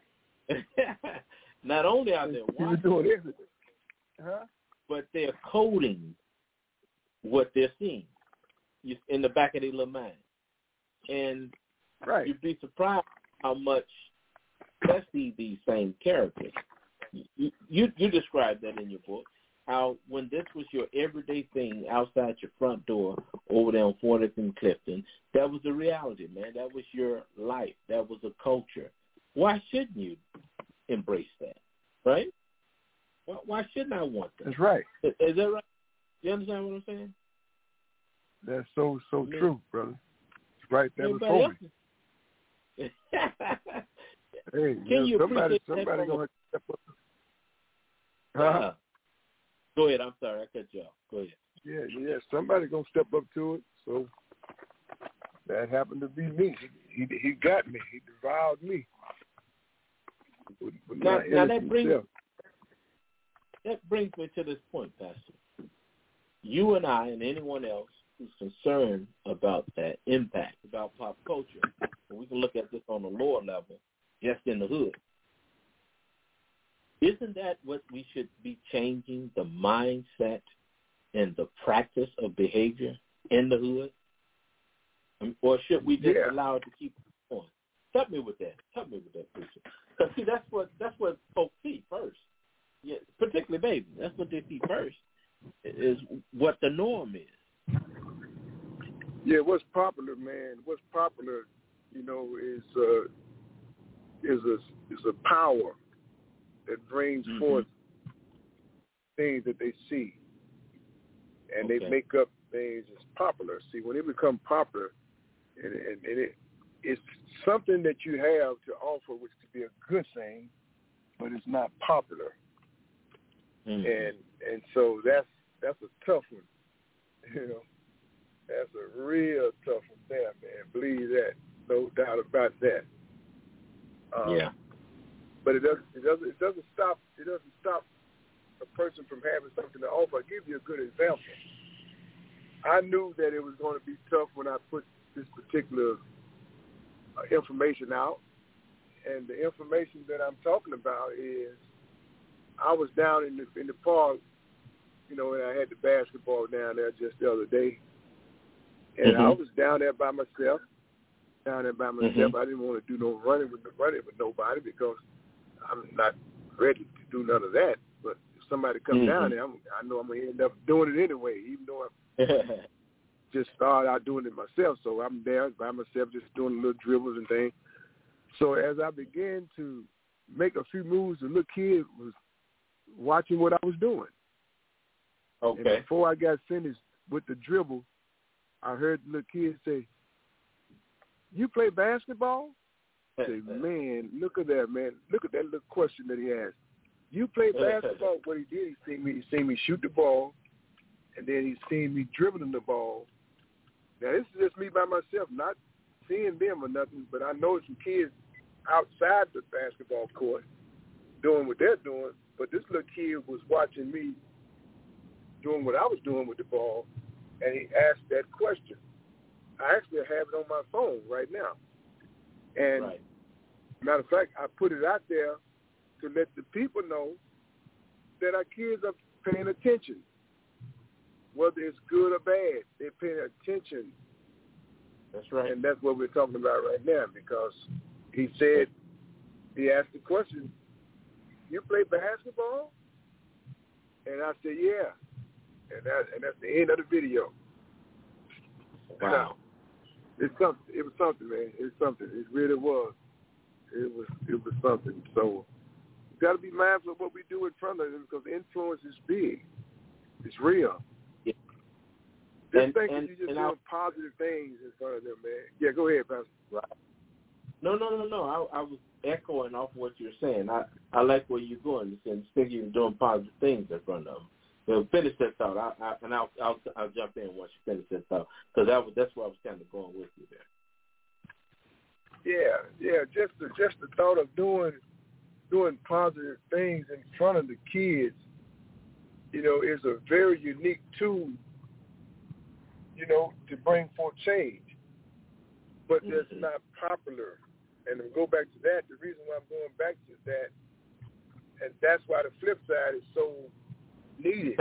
Not only are they watching, was doing everything. Huh? But they're coding what they're seeing in the back of their little mind. And right. you'd be surprised how much, especially these same characters. You, you, you described that in your book, how when this was your everyday thing outside your front door over there on fortieth and Clifton, that was the reality, man. That was your life. That was a culture. Why shouldn't you embrace that, right? Why, why shouldn't I want that? That's right. Is, is that right? You understand what I'm saying? That's so, so I mean, true, brother. It's right there before me. Hey, Can yeah, you somebody, appreciate somebody that gonna step up? Huh? Uh, go ahead. I'm sorry. I cut you off. Go ahead. Yeah, yeah. Somebody gonna step up to it. So that happened to be me. He he, he got me. He devoured me. With, with now, now that brings self. that brings me to this point, Pastor. You and I and anyone else who's concerned about that impact, about pop culture, and we can look at this on a lower level, just in the hood. Isn't that what we should be changing, the mindset and the practice of behavior in the hood? Um, or should we just yeah. allow it to keep going? Help me with that. Help me with that, preacher. Because, see, that's what, that's what folks see first. Yeah, particularly babies. That's what they see first, is what the norm is. Yeah, what's popular, man, what's popular, you know, is uh, is a, is a power that brings mm-hmm. forth things that they see. And okay. they make up things as popular. See, when it becomes popular, and, and, and it, it's something that you have to offer, which could be a good thing, but it's not popular. Mm-hmm. And and so that's that's a tough one, you know. That's a real tough one there, man. Believe that, no doubt about that. Um, yeah. But it doesn't it doesn't it doesn't stop it doesn't stop a person from having something to offer. I'll give you a good example. I knew that it was going to be tough when I put this particular uh, information out, and the information that I'm talking about is I was down in the in the park, you know, and I had the basketball down there just the other day, and mm-hmm. I was down there by myself, down there by myself. Mm-hmm. I didn't want to do no running with running with nobody because I'm not ready to do none of that. But if somebody comes mm-hmm. down there, I'm, I know I'm gonna end up doing it anyway, even though I just started out doing it myself. So I'm there by myself, just doing little dribbles and things. So as I began to make a few moves, the little kid was watching what I was doing. Okay. And before I got finished with the dribble, I heard the little kid say, "You play basketball?" I said, "Man, look at that, man. Look at that little question that he asked. You play basketball?" What he did, he seen me, he seen me shoot the ball, and then he seen me dribbling the ball. Now, this is just me by myself, not seeing them or nothing, but I know some kids outside the basketball court doing what they're doing, but this little kid was watching me doing what I was doing with the ball, and he asked that question. I actually have it on my phone right now. And right. matter of fact, I put it out there to let the people know that our kids are paying attention. Whether it's good or bad, they're paying attention. That's right. And that's what we're talking about right now, because he said, he asked the question, "You play basketball?" And I said, "Yeah." And that and that's the end of the video. Wow. It's something. It was something, man. It's something. It really was. It was. It was something. So we got to be mindful of what we do in front of them, because the influence is big. It's real. Yeah. Just and, think and, that you're just doing I'll, positive things in front of them, man. Yeah, go ahead, Pastor. Right. No, no, no, no. I, I was echoing off what you're saying. I, I like where you're going. You're saying you're doing positive things in front of them. So finish that thought, I, I, and I'll, I'll I'll jump in once you finish that thought, because that was that's where I was kind of going with you there. Yeah, yeah. Just the just the thought of doing doing positive things in front of the kids, you know, is a very unique tool, you know, to bring forth change. But mm-hmm. that's not popular. And to go back to that, the reason why I'm going back to that, and that's why the flip side is so needed.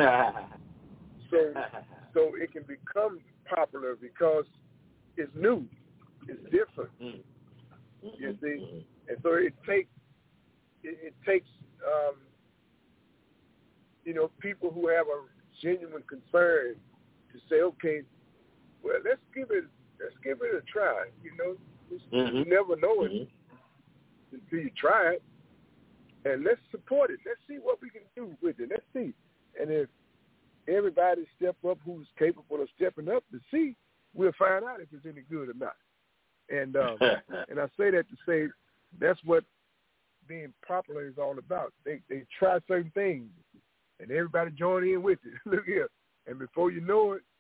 so so it can become popular because it's new, it's different. Mm-hmm. You see, and so it takes it, it takes um, you know, people who have a genuine concern to say, okay, well, let's give it let's give it a try. You know, mm-hmm. you never know it mm-hmm. until you try it, and let's support it. Let's see what we can do with it. Let's see. And if everybody step up who's capable of stepping up to see, we'll find out if it's any good or not. And um, and I say that to say that's what being popular is all about. They they try certain things, and everybody join in with it. Look here. And before you know it,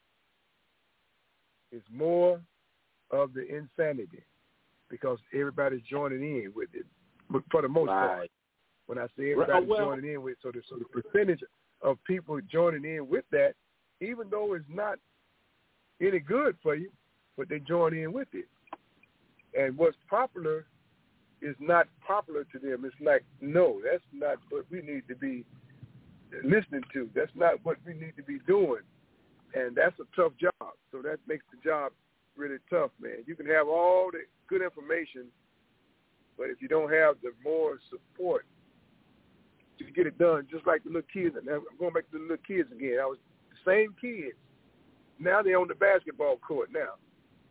it's more of the insanity because everybody's joining in with it. But for the most right. part, when I say everybody's well, joining in with it, so the, so the percentage of people joining in with that, even though it's not any good for you, but they join in with it. And what's popular is not popular to them. It's like, no, that's not what we need to be listening to. That's not what we need to be doing. And that's a tough job. So that makes the job really tough, man. You can have all the good information, but if you don't have the more support to get it done, just like the little kids. And I'm going back to the little kids again. I was the same kids. Now they're on the basketball court now.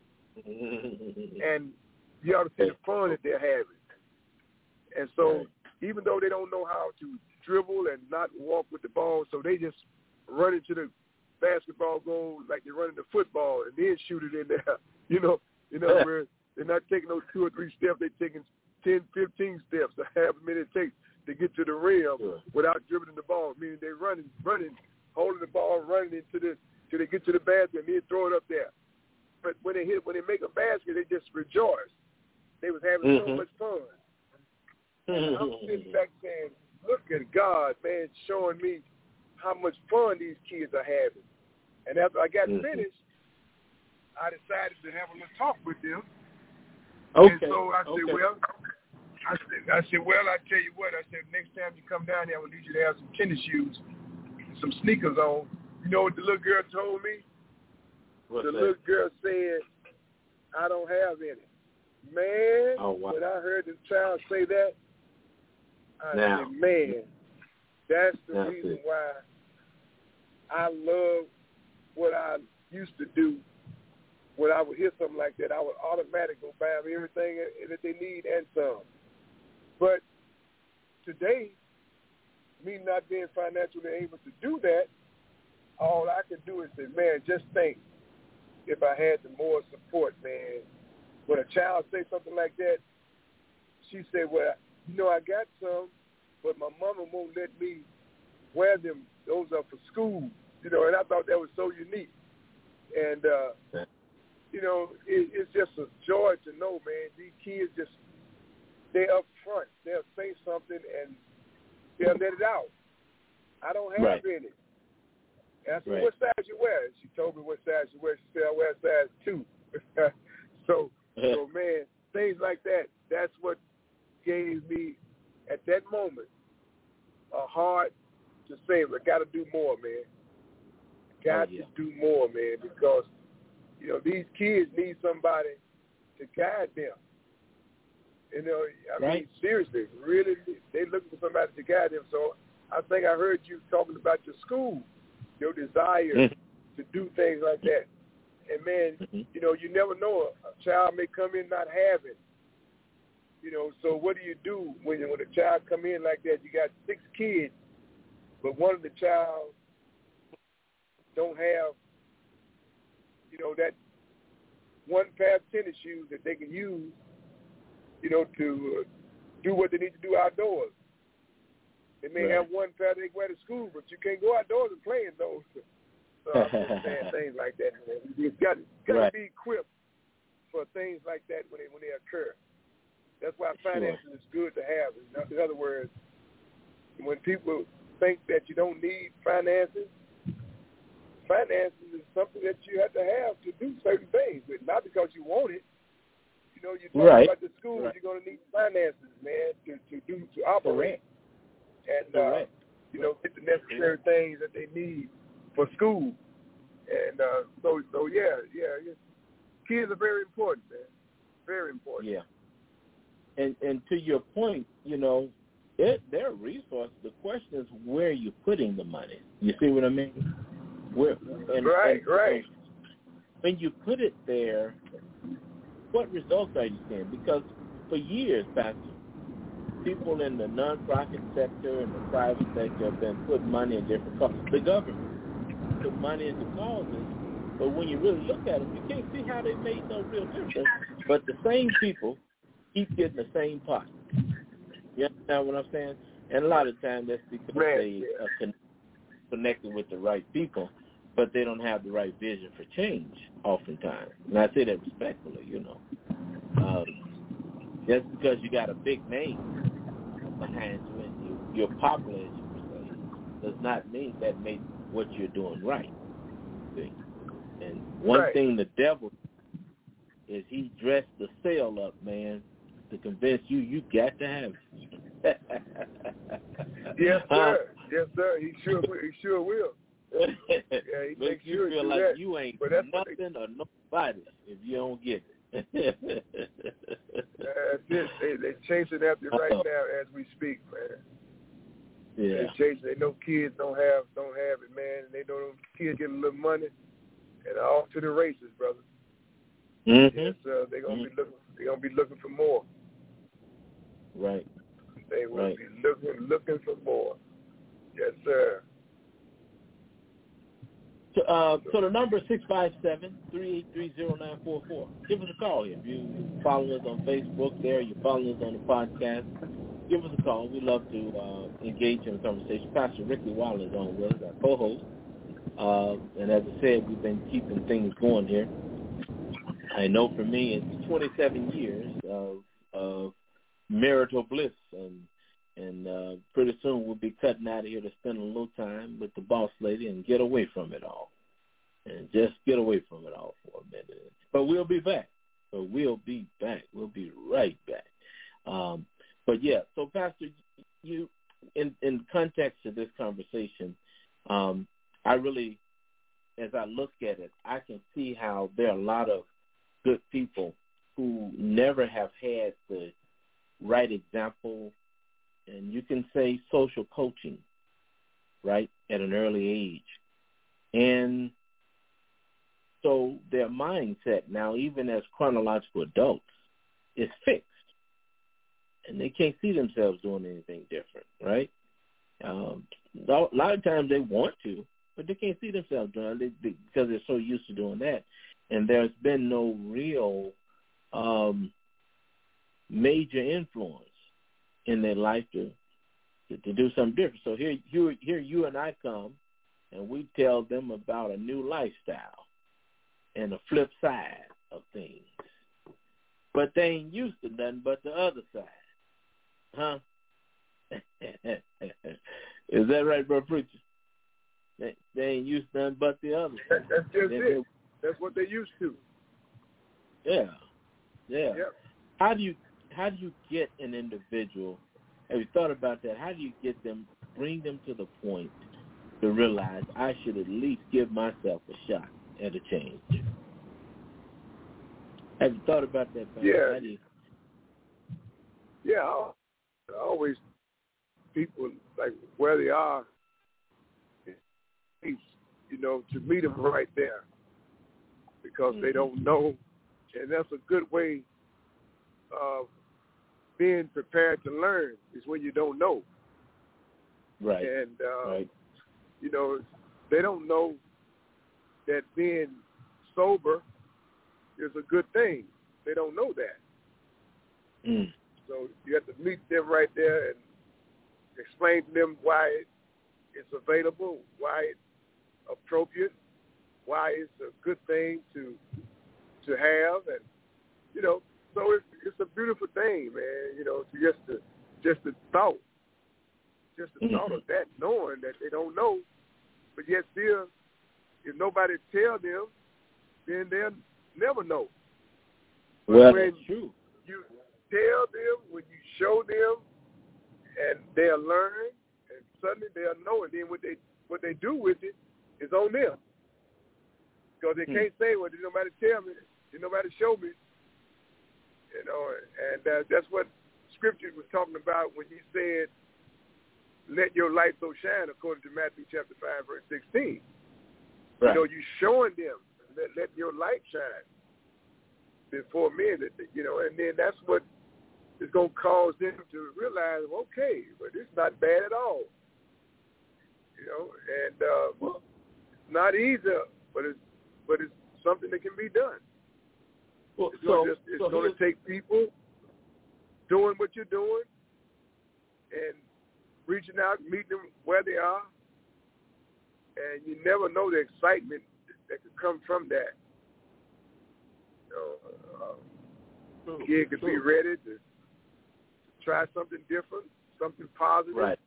And you ought to see the fun that they're having. And so even though they don't know how to dribble and not walk with the ball, so they just run into the basketball goal like they're running the football and then shoot it in there. You know, in other words, they're not taking those two or three steps. They're taking ten, fifteen steps, a half a minute it takes to get to the rim sure. without dribbling the ball, meaning they're running, running, holding the ball, running into the, till they get to the basket and then throw it up there. But when they hit, when they make a basket, they just rejoice. They was having mm-hmm. so much fun. And I'm sitting back saying, look at God, man, showing me how much fun these kids are having. And after I got mm-hmm. finished, I decided to have a little talk with them. Okay. And so I said, okay. well, I said, I said, well, I tell you what, I said, next time you come down there, I will need you to have some tennis shoes, some sneakers on. You know what the little girl told me? What's the that? Little girl said, I don't have any. Man, oh, wow. when I heard the child say that, I now. said, man, that's the that's reason it. why I love what I used to do. When I would hear something like that, I would automatically go buy them everything that they need and some. But today, me not being financially able to do that, all I can do is say, man, just think if I had the more support, man. When a child say something like that, she said, well, you know, I got some, but my mama won't let me wear them. Those are for school, you know, and I thought that was so unique. And, uh, you know, it, it's just a joy to know, man, these kids just, they're up front. They'll say something and they'll let it out. I don't have right. any. And I said, right. what size you wear? And she told me what size she wears. She said, I wear size two. so, so, man, things like that, that's what gave me, at that moment, a heart to say, I got to do more, man. Got oh, yeah. to do more, man, because, you know, these kids need somebody to guide them. You know, I right. mean, seriously, really, they're looking for somebody to guide them. So I think I heard you talking about your school, your desire mm. to do things like that. And, man, mm-hmm. you know, you never know. A child may come in not having. You know, so what do you do when, when a child come in like that? You got six kids, but one of the child don't have, you know, that one pair of tennis shoes that they can use, you know, to uh, do what they need to do outdoors. They may right. have one pair they wear to school, but you can't go outdoors and play in those. So I'm just saying things like that. Man. You've got, got right. to be equipped for things like that when they when they occur. That's why finances sure. is good to have. In other words, when people think that you don't need finances, finances is something that you have to have to do certain things, but not because you want it. You know, you're talking right. about the schools, right. you're going to need finances, man, to, to do to operate. And, uh, you know, get the necessary things that they need for school. And uh, so, so yeah, yeah, yeah, kids are very important, man. Very important. Yeah. And and to your point, you know, it, they're a resource. The question is where you're putting the money. You see what I mean? Where, and, right, and, right. When you put it there, what results are you seeing? Because for years, Pastor, people in the nonprofit sector and the private sector have been putting money in different causes. The government put money into causes, but when you really look at them, you can't see how they made no real difference. But the same people keep getting the same pot. You understand what I'm saying? And a lot of times that's because right. they are con- connected with the right people, but they don't have the right vision for change oftentimes. And I say that respectfully, you know. Um, just because you got a big name behind you and you, you're popular, as you would say, does not mean that makes what you're doing right. See? And one right. thing the devil is he dressed the sale up, man, to convince you you got to have it. Yes, sir. Huh? Yes, sir. He sure will. He sure will. Yeah, he makes makes you sure feel do like that. you ain't but that's nothing they, or nobody if you don't get it. That's it. They they chasing after it right Uh-oh. now as we speak, man. Yeah. They chasing. They know kids don't have don't have it, man. And they know them kids get a little money and off to the races, brother. Mm-hmm. Yes, uh, they're gonna mm-hmm. be looking. They're gonna be looking for more. Right. They will right. be looking looking for more. Yes, sir. So, uh, so the number is six five seven, three eight three, zero nine four four. Give us a call here. If you follow us on Facebook there, you're following us on the podcast, give us a call. We'd love to uh, engage in a conversation. Pastor Ricky Wilder is on with us, our co-host. Uh, and as I said, we've been keeping things going here. I know for me, it's twenty-seven years of, of marital bliss, and and uh, pretty soon we'll be cutting out of here to spend a little time with the boss lady and get away from it all, and just get away from it all for a minute. But we'll be back. So we'll be back. We'll be right back. Um, but yeah, so Pastor, you in in context of this conversation, um, I really, as I look at it, I can see how there are a lot of good people who never have had the right example, and you can say social coaching, right, at an early age. And so their mindset now, even as chronological adults, is fixed. And they can't see themselves doing anything different, right? Um, a lot of times they want to, but they can't see themselves doing it because they're so used to doing that. And there's been no real um, major influence in their life to, to to do something different. So here, here, here, you and I come, and we tell them about a new lifestyle and the flip side of things. But they ain't used to nothing but the other side, huh? Is that right, bro, preacher? They, they ain't used to nothing but the other side. That's just they, it. That's what they used to. Yeah, yeah. Yep. How do you how do you get an individual? Have you thought about that? How do you get them, bring them to the point to realize I should at least give myself a shot at a change? Have you thought about that, man? Yeah. How do you... Yeah, I always people like where they are, you know, to meet them right there because mm-hmm. they don't know, and that's a good way of being prepared to learn is when you don't know. Right. And, uh, right. you know, they don't know that being sober is a good thing. They don't know that. Mm. So you have to meet them right there and explain to them why it's available, why it's appropriate, why it's a good thing to to have, and you know, so it's it's a beautiful thing, man. You know, to just the just the thought, just the mm-hmm. thought of that, knowing that they don't know, but yet still, if nobody tell them, then they'll never know. But well, when that's true. You tell them, when you show them, and they'll learn, and suddenly they'll know, and then what they what they do with it is on them. Because they hmm. can't say, well, did nobody tell me? Did nobody show me? You know, and uh, that's what Scripture was talking about when he said, let your light so shine, according to Matthew chapter five, verse sixteen. Right. You know, you showing them, let, let your light shine before men, you know, and then that's what is going to cause them to realize, okay, but it's not bad at all. You know, and uh, well, it's not easy, but it's but it's something that can be done. Well, it's so, going to, it's so going to take people doing what you're doing and reaching out, meeting them where they are, and you never know the excitement that could come from that. You know, uh, kid could be ready to, to try something different, something positive. Right.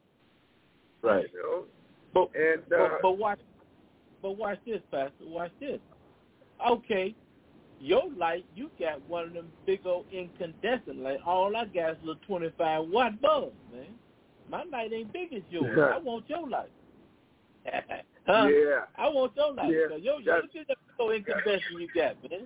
Right. You know, but, and uh, but, but watch, but watch this, Pastor. Watch this. okay, your light, you got one of them big old incandescent lights. All I got is a little twenty-five watt bulb, man. My light ain't big as yours. I want your light. huh? Yeah. I want your light. Yeah. So yo, look at the big old incandescent you got, man.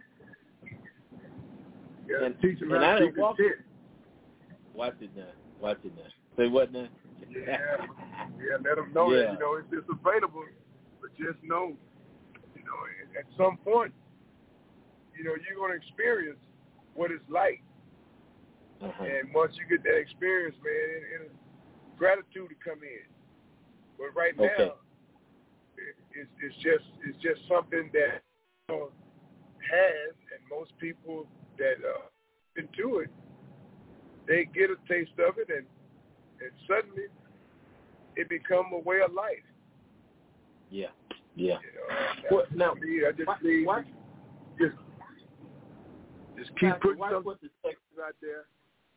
Yeah, and teach them and how I to didn't walk. Watch it now. Watch it now. Say what now? Yeah. Yeah, let them know yeah. that, you know, it's, it's available, but just know, you know, at some point, you know, you're going to experience what it's like. Uh-huh. And once you get that experience, man, it, it, gratitude to come in. But right okay. now, it, it's, it's just it's just something that you know, has, and most people that uh, into it, they get a taste of it, and and suddenly it become a way of life. Yeah, yeah. You know, well, now, me, I just what, see what? just just keep Pastor, putting watch something what the text, out there.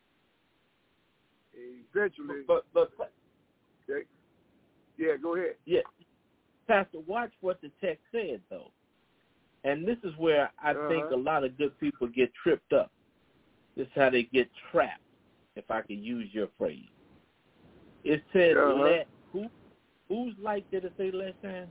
Eventually, but but, but okay. Yeah, go ahead. Yeah, Pastor, watch what the text said though, and this is where I uh-huh. think a lot of good people get tripped up. This is how they get trapped, if I could use your phrase. It said, uh-huh. "Let who whose light did it say last time?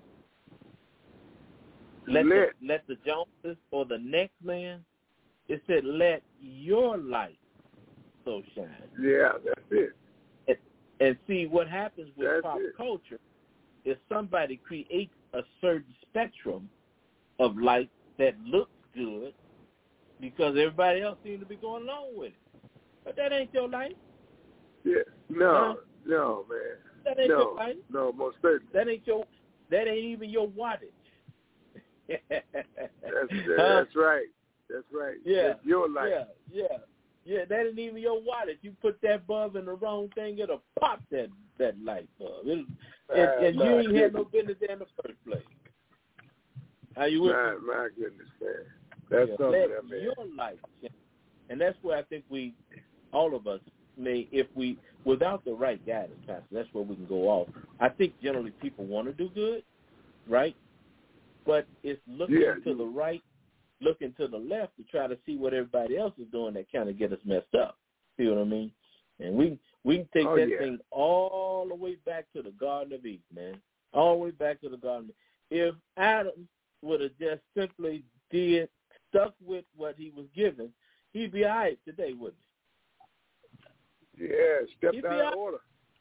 Let let the, let the Joneses or the next man." It said, "Let your light so shine." Yeah, that's it. And, and see what happens with that's pop it. culture is somebody creates a certain spectrum of light that looks good because everybody else seems to be going along with it. But that ain't your light. Yeah, no, huh? no, man. That ain't no, your light. No, most certainly. That ain't your. That ain't even your wattage. that's, that, huh? that's right. That's right. Yeah. That's your light. Yeah, yeah. Yeah, that ain't even your wattage. You put that bulb in the wrong thing, it'll pop that, that light bulb. It'll, and uh, and you ain't goodness. had no business there in the first place. Are you with my, me? my goodness, man. That's yeah. something, Let man. your light shine. And that's where I think we, all of us, may, if we, without the right guidance, Pastor, that's where we can go off. I think generally people want to do good, right? But it's looking yeah, to you, the right, looking to the left to try to see what everybody else is doing that kind of get us messed up. See what I mean? And we we can take oh, that yeah. thing all the way back to the Garden of Eden, man. All the way back to the Garden. If Adam would have just simply did, stuck with what he was given, he'd be all right today, wouldn't he? Yeah, stepped out out of order.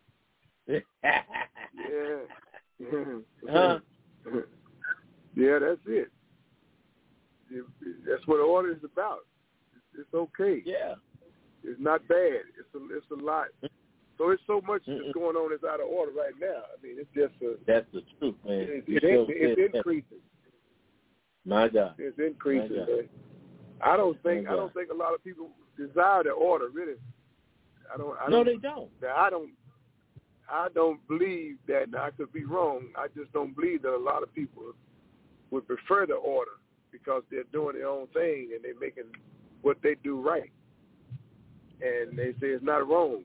yeah. huh? Yeah, that's it. That's what order is about. It's okay. Yeah. It's not bad. It's a, it's a lot. So it's so much that's going on that's out of order right now. I mean, it's just a... That's the truth, man. It, it, it, it's increasing. My God. It's increasing, God. man. I don't think My I God. don't think a lot of people desire the order, really. I don't. I no, don't, they don't. I don't. I don't believe that. Now, I could be wrong. I just don't believe that a lot of people would prefer the order because they're doing their own thing and they're making what they do right, and they say it's not wrong.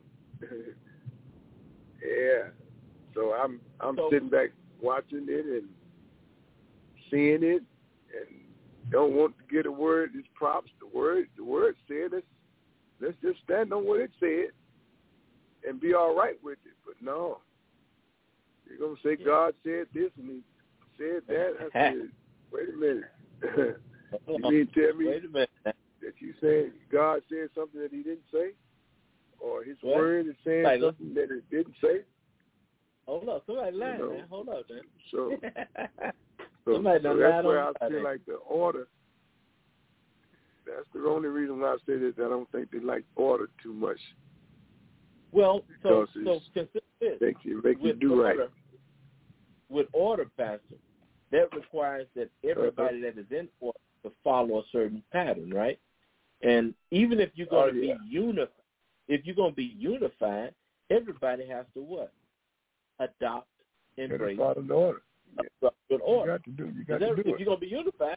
yeah. So I'm I'm so, sitting back watching it and seeing it, and don't want to get a word. It's props. The word. The word said let's let's just stand on what it said and be all right with it. But no, you're gonna say yeah. God said this and He said that. I said, wait a minute. You mean tell me wait a minute. that you saying God said something that He didn't say, or His what? word is saying like, something that it didn't say? Hold up, somebody lying, you know, man. Hold up, man. So, so, somebody so done that's lied where on I feel Friday. like the order. That's the only reason why I say that I don't think they like order too much. Well, so Because so consider this. Make you make you with do order, right. With order, Pastor, that requires that everybody uh-huh. that is in order to follow a certain pattern, right? And even if you're going oh, to yeah. be unified, if you're going to be unified, everybody has to what? Adopt, embrace, follow the order. Yeah. Good order. You got to do. You got that, to do if it. you're going to be unified,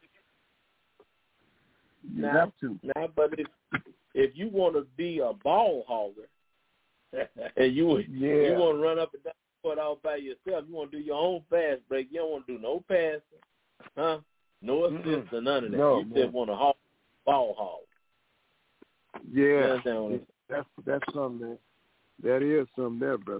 You now, have to. now, but if if you want to be a ball hogger and you yeah. you want to run up and down the court all by yourself, you want to do your own fast break. You don't want to do no passing, huh? No assist Mm-mm. or none of that. No, you said want to haul, ball haul. Yeah, You that's that's something there. That is something there, brother.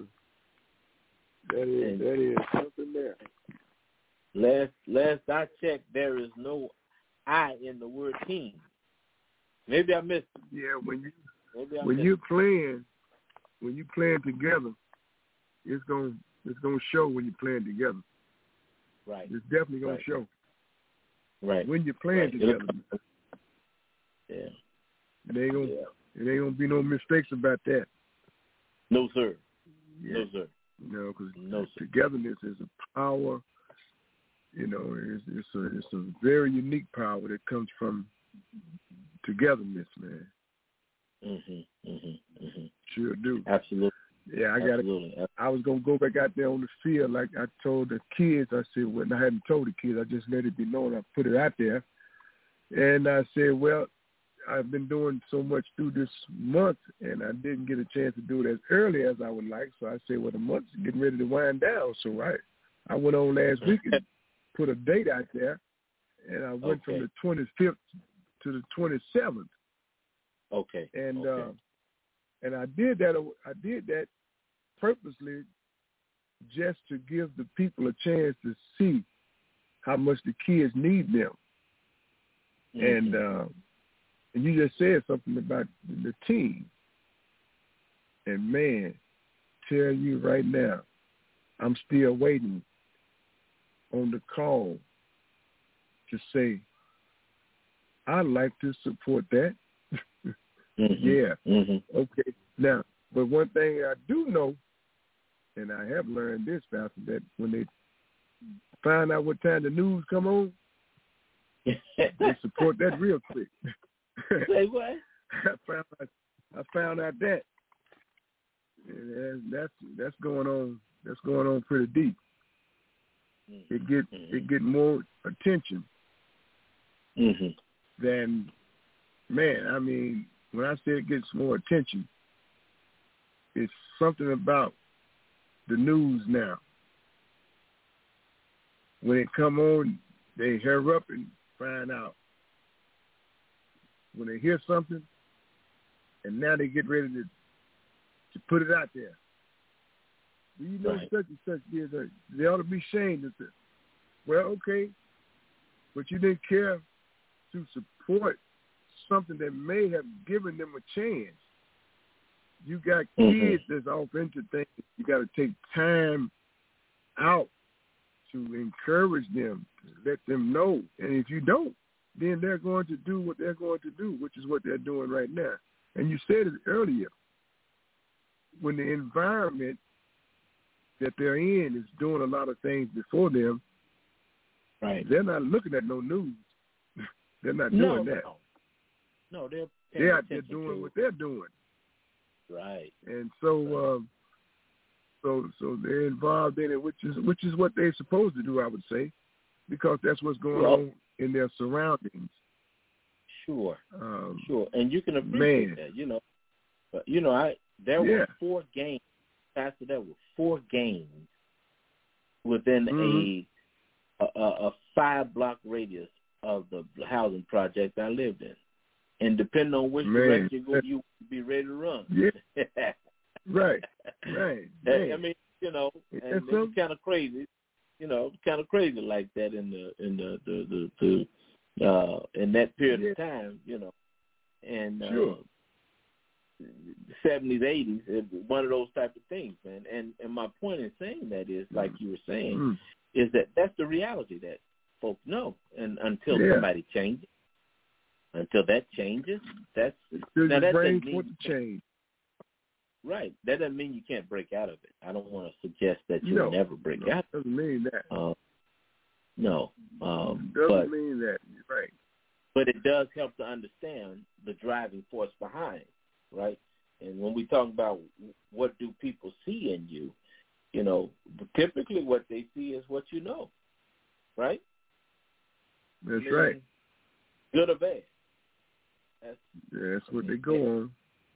That is And that is something there. Last last I checked, there is no I in the word team. Maybe I missed it. Yeah, when you Maybe I when missed you it. playing when you playing together, it's gonna it's gonna show when you're playing together. Right. It's definitely gonna Right. show Right. when you're playing Right. together. Yeah. It ain't gonna Yeah. it ain't gonna be no mistakes about that. No sir. Yeah. No sir. No, because No, sir. togetherness is a power. You know, it's, it's a it's a very unique power that comes from togetherness, man. Mhm. Mhm. Mhm. Sure do. Absolutely. Yeah, I got it. I was gonna go back out there on the field like I told the kids. I said, well, I hadn't told the kids. I just let it be known. I put it out there, and I said, well, I've been doing so much through this month, and I didn't get a chance to do it as early as I would like. So I said, well, the month's getting ready to wind down. So I, I went on last week and put a date out there, and I went Okay. from the twenty-fifth to the twenty-seventh. Okay. And okay. uh, and I did that. I did that purposely, just to give the people a chance to see how much the kids need them. Mm-hmm. And uh, and you just said something about the team. And man, tell you right now, I'm still waiting on the call to say, I'd like to support that. Mm-hmm. Yeah. Mm-hmm. Okay. Now, but one thing I do know, and I have learned this, Pastor, that when they find out what time the news come on, they support that real quick. Say what? I found out, I found out that. And that's that's going on. That's going on pretty deep. It get mm-hmm. it get more attention mm-hmm. than man. I mean, when I say it gets more attention, it's something about the news now. When it come on, they hurry up and find out. When they hear something, and now they get ready to to put it out there. Do you know Right. such and such did that? They ought to be ashamed of it. Well, okay, but you didn't care to support something that may have given them a chance. You got Mm-hmm. kids that's off into things. You got to take time out to encourage them, to let them know. And if you don't, then they're going to do what they're going to do, which is what they're doing right now. And you said it earlier. When the environment that they're in is doing a lot of things before them, right? They're not looking at no news. They're not no, doing that. No, no they're they're out there doing to... what they're doing. Right. And so, right. Um, so, so they're involved in it, which is which is what they're supposed to do, I would say, because that's what's going well, on in their surroundings. Sure. Um, sure, and you can appreciate man. that, you know. But you know, I there yeah. were four games. Pastor, there were four games within mm-hmm. a, a a five block radius of the housing project I lived in, and depending on which man. direction you go, you would be ready to run. Yeah. right. Right. Man. I mean, you know, and That's it's kind of crazy. You know, kind of crazy like that in the in the the, the, the uh, in that period yeah. of time. You know, and. Sure. Uh, seventies, eighties, one of those type of things, man. And and my point in saying that is, like you were saying, mm-hmm. is that that's the reality that folks know. And until yeah. somebody changes, until that changes, that's There's now that brain doesn't for mean the change. Right. That doesn't mean you can't break out of it. I don't want to suggest that you'll no, never break no, out. Doesn't mean that. Uh, no. Um, doesn't but, mean that. You're right. But it does help to understand the driving force behind, right? And when we talk about what do people see in you, you know, typically what they see is what you know, right? That's I mean, right. Good or bad. That's, yeah, that's what they go yeah. on.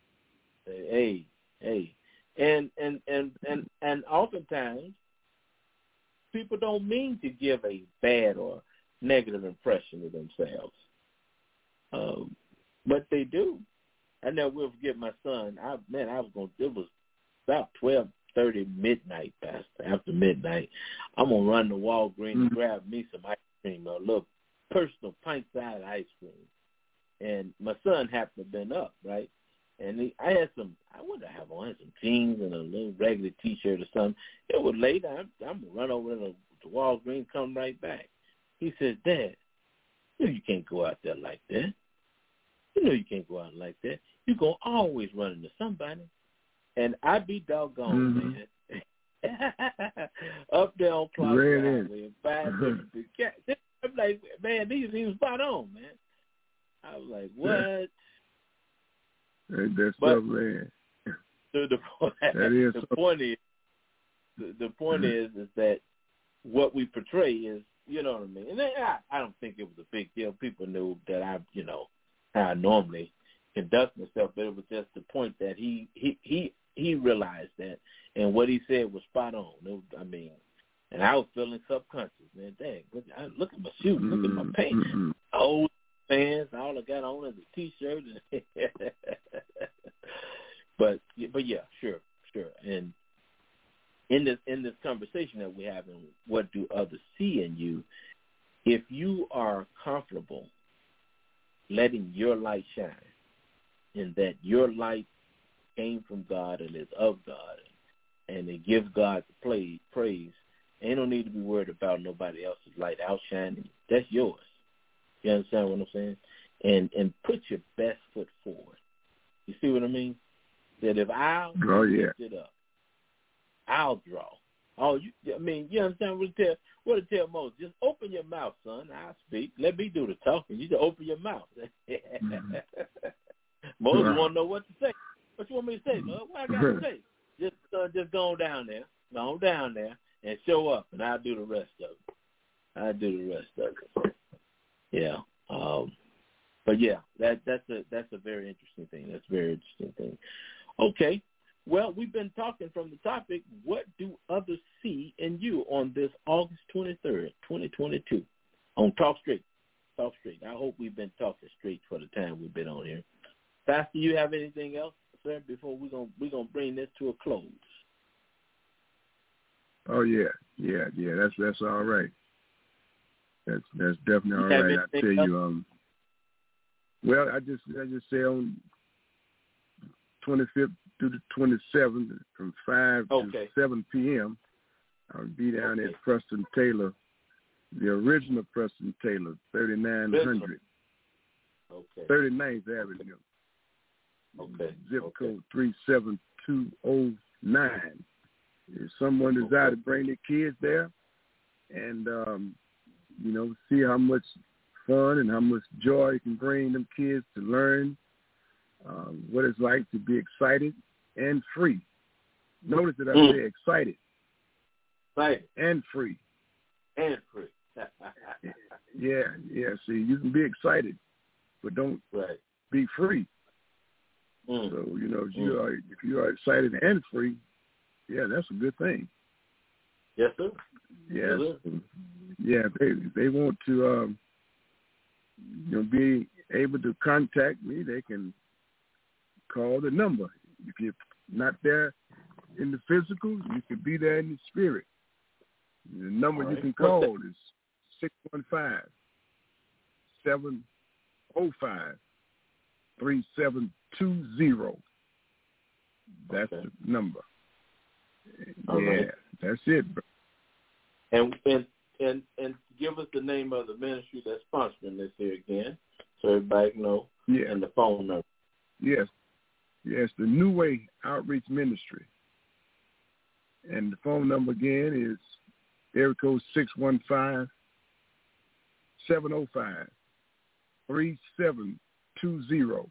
Hey, hey. And, and, and, and, and oftentimes people don't mean to give a bad or negative impression of themselves. Um, but they do. I never will forget my son. I man, I was going. It was about twelve thirty midnight, Pastor. After midnight, I'm gonna run to Walgreens mm-hmm. and grab me some ice cream, a little personal pint-sized ice cream. And my son happened to have been up, right? And he, I had some. I wanted to have on I had some jeans and a little regular T-shirt or something. It was late. I'm, I'm gonna run over to, to Walgreens, come right back. He says, "Dad, you know you can't go out there like that. You know you can't go out like that. You're going to always run into somebody." And I be doggone, mm-hmm. man. Up there on Clark Highway and five different cats. I'm like, man, these he was spot on, man. I was like, what? Ain't that stuff, man. So the, that is the so- point is, the, the point is, is that what we portray is, you know what I mean? And I, I don't think it was a big deal. People knew that I, you know, how I normally conduct myself, but it was just the point that he he he, he realized that, and what he said was spot on. It was, I mean, and I was feeling subconscious, man. Dang, look, I, look at my shoes, look at my pants, mm-hmm. old pants. All I got on is a T-shirt. but but yeah, sure, sure. And in this in this conversation that we're having, what do others see in you? If you are comfortable letting your light shine, and that your light came from God and is of God, and it gives God the play, praise, ain't no need to be worried about nobody else's light outshining. That's yours. You understand what I'm saying? And and put your best foot forward. You see what I mean? That if I'll oh, yeah. lift it up, I'll draw. Oh, you, I mean, you understand what I tell, what I tell Moses? Just open your mouth, son. I'll speak. Let me do the talking. You just open your mouth. mm-hmm. Moses right. want to know what to say. What you want me to say, Lord? What I got to say? Just, uh, just go on down there, go on down there, and show up, and I'll do the rest of it. I'll do the rest of it. Yeah. Um, but yeah, that that's a that's a very interesting thing. That's a very interesting thing. Okay. Well, we've been talking from the topic, what do others see in you on this August twenty-third, twenty twenty-two, on Talk Straight. Talk Straight. I hope we've been talking straight for the time we've been on here. Pastor, you have anything else, sir, before we're going we're gonna bring this to a close? Oh, yeah. Yeah, yeah, that's that's all right. That's that's definitely all right. I tell else? you, um, well, I just I just say on twenty-fifth through the twenty-seventh from five okay. to seven p.m. I'll be down okay. at Preston Taylor, the original Preston Taylor, thirty-nine hundred, okay. thirty-ninth Avenue, okay. zip okay. code three seven two oh nine. If someone desires okay. to bring their kids there and, um, you know, see how much fun and how much joy it can bring them kids to learn um, what it's like to be excited and free. Notice that I mm. say excited. Right. And free. And free. yeah, yeah. See, you can be excited, but don't right. be free. Mm. So, you know, if you mm. are if you are excited and free, yeah, that's a good thing. Yes, sir. Yes. Yes, yeah, they they want to um, you know, be able to contact me. They can call the number. If you're not there in the physical, you can be there in the spirit. The number right. you can call is six one five, seven oh five, three seven two zero. That's okay. the number. All yeah, right. that's it, bro. And, and and and give us the name of the ministry that's sponsoring this here again, so everybody can know. Yeah. And the phone number. Yes. Yes, the New Way Outreach Ministry. And the phone number again is area code six one five, seven oh five, three seven two zero.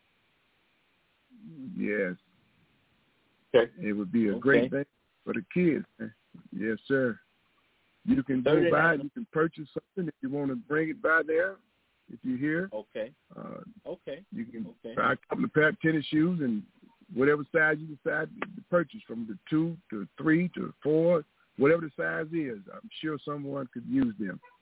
Yes. Okay. It would be a okay. great thing for the kids. Yes, sir. You can go by, you can purchase something if you want to bring it by there, if you're here. Okay. Uh, okay. You can okay. buy a couple of pair of tennis shoes and whatever size you decide to purchase, from the two to three to four, whatever the size is. I'm sure someone could use them.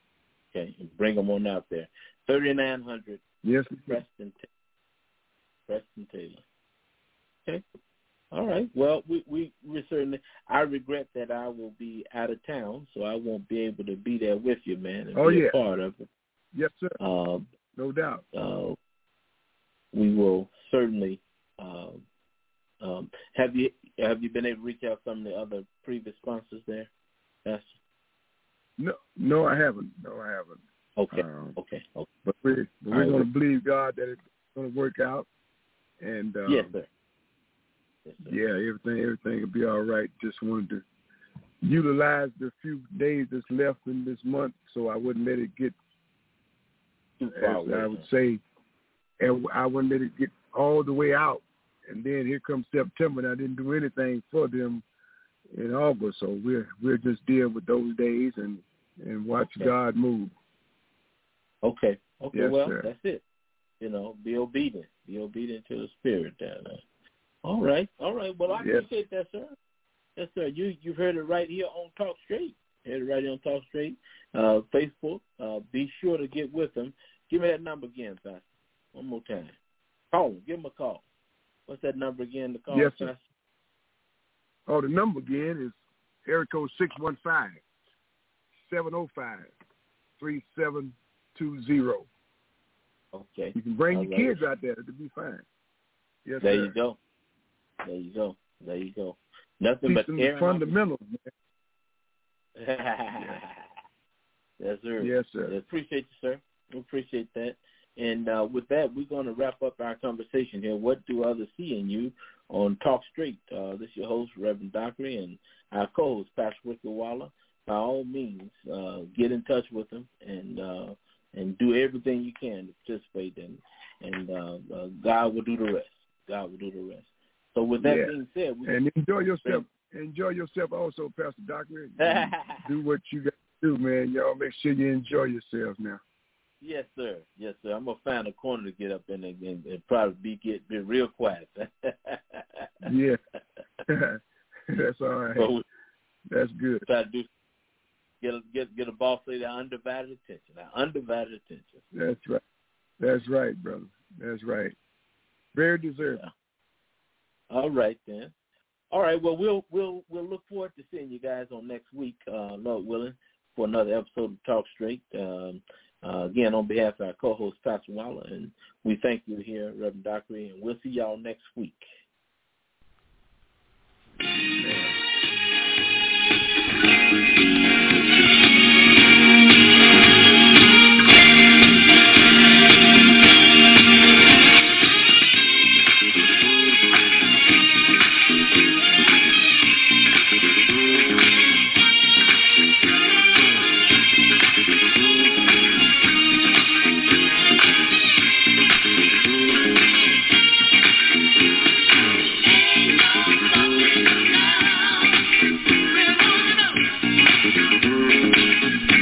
Okay, and bring them on out there. thirty-nine hundred Yes, Preston, Preston Taylor. Okay. All right. Well, we, we, we certainly, I regret that I will be out of town, so I won't be able to be there with you, man, and oh, be yeah. a part of it. Yes, sir. Um, no doubt. Uh, we will certainly. Um, um, have you have you been able to reach out to some of the other previous sponsors there, Pastor? No, no, I haven't. No, I haven't. Okay. Um, okay. Okay. But we, but we're right, going to believe God that it's going to work out. And um, yes, sir. Yes, sir. Yeah, everything everything will be all right. Just wanted to utilize the few days that's left in this month, so I wouldn't let it get, too far as away, I would say, and I wouldn't let it get all the way out. And then here comes September, and I didn't do anything for them in August. So we're we're just deal with those days and, and watch okay. God move. Okay. Okay. Yes, well, sir. that's it. You know, be obedient. Be obedient to the Spirit. Down there. All right. All right. Well, I yes. appreciate that, sir. Yes, sir. You you've heard it right here on Talk Straight. Heard it right here on Talk Straight. Uh, Facebook. Uh, be sure to get with them. Give me that number again, Pastor. One more time. Call them. Give them a call. What's that number again to call? Yes, sir. Pastor? Oh, the number again is area code six one five, seven zero five, three seven two zero. Okay. You can bring All your right. kids out there. It'll be fine. Yes, there sir. you go. There you go. There you go. Nothing Teach but them air the fundamentals, man. Yes, sir. Yes, sir. I appreciate you, sir. We appreciate that. And uh, with that, we're going to wrap up our conversation here. What do others see in you on Talk Straight? Uh, this is your host, Reverend Dockery, and our co-host, Pastor Ricky Waller. By all means, uh, get in touch with them and uh, and do everything you can to participate in, and uh, uh, God will do the rest. God will do the rest. So with that yeah. being said, we and enjoy yourself. Enjoy yourself also, Pastor Dockery. Do what you got to do, man. Y'all make sure you enjoy yourselves now. Yes, sir. Yes, sir. I'm gonna find a corner to get up in and, and, and probably be get be real quiet. yeah, that's all right. So that's good. Try to do get a, get get a boss lady undivided attention. Now, undivided attention. That's right. That's right, brother. That's right. Very deserving. Yeah. All right then. All right. Well, we'll we'll we'll look forward to seeing you guys on next week, uh, Lord willing, for another episode of Talk Straight. Um, Uh, again, on behalf of our co-host, Pastor Waller, and we thank you here, Reverend Dockery, and we'll see y'all next week. Ain't no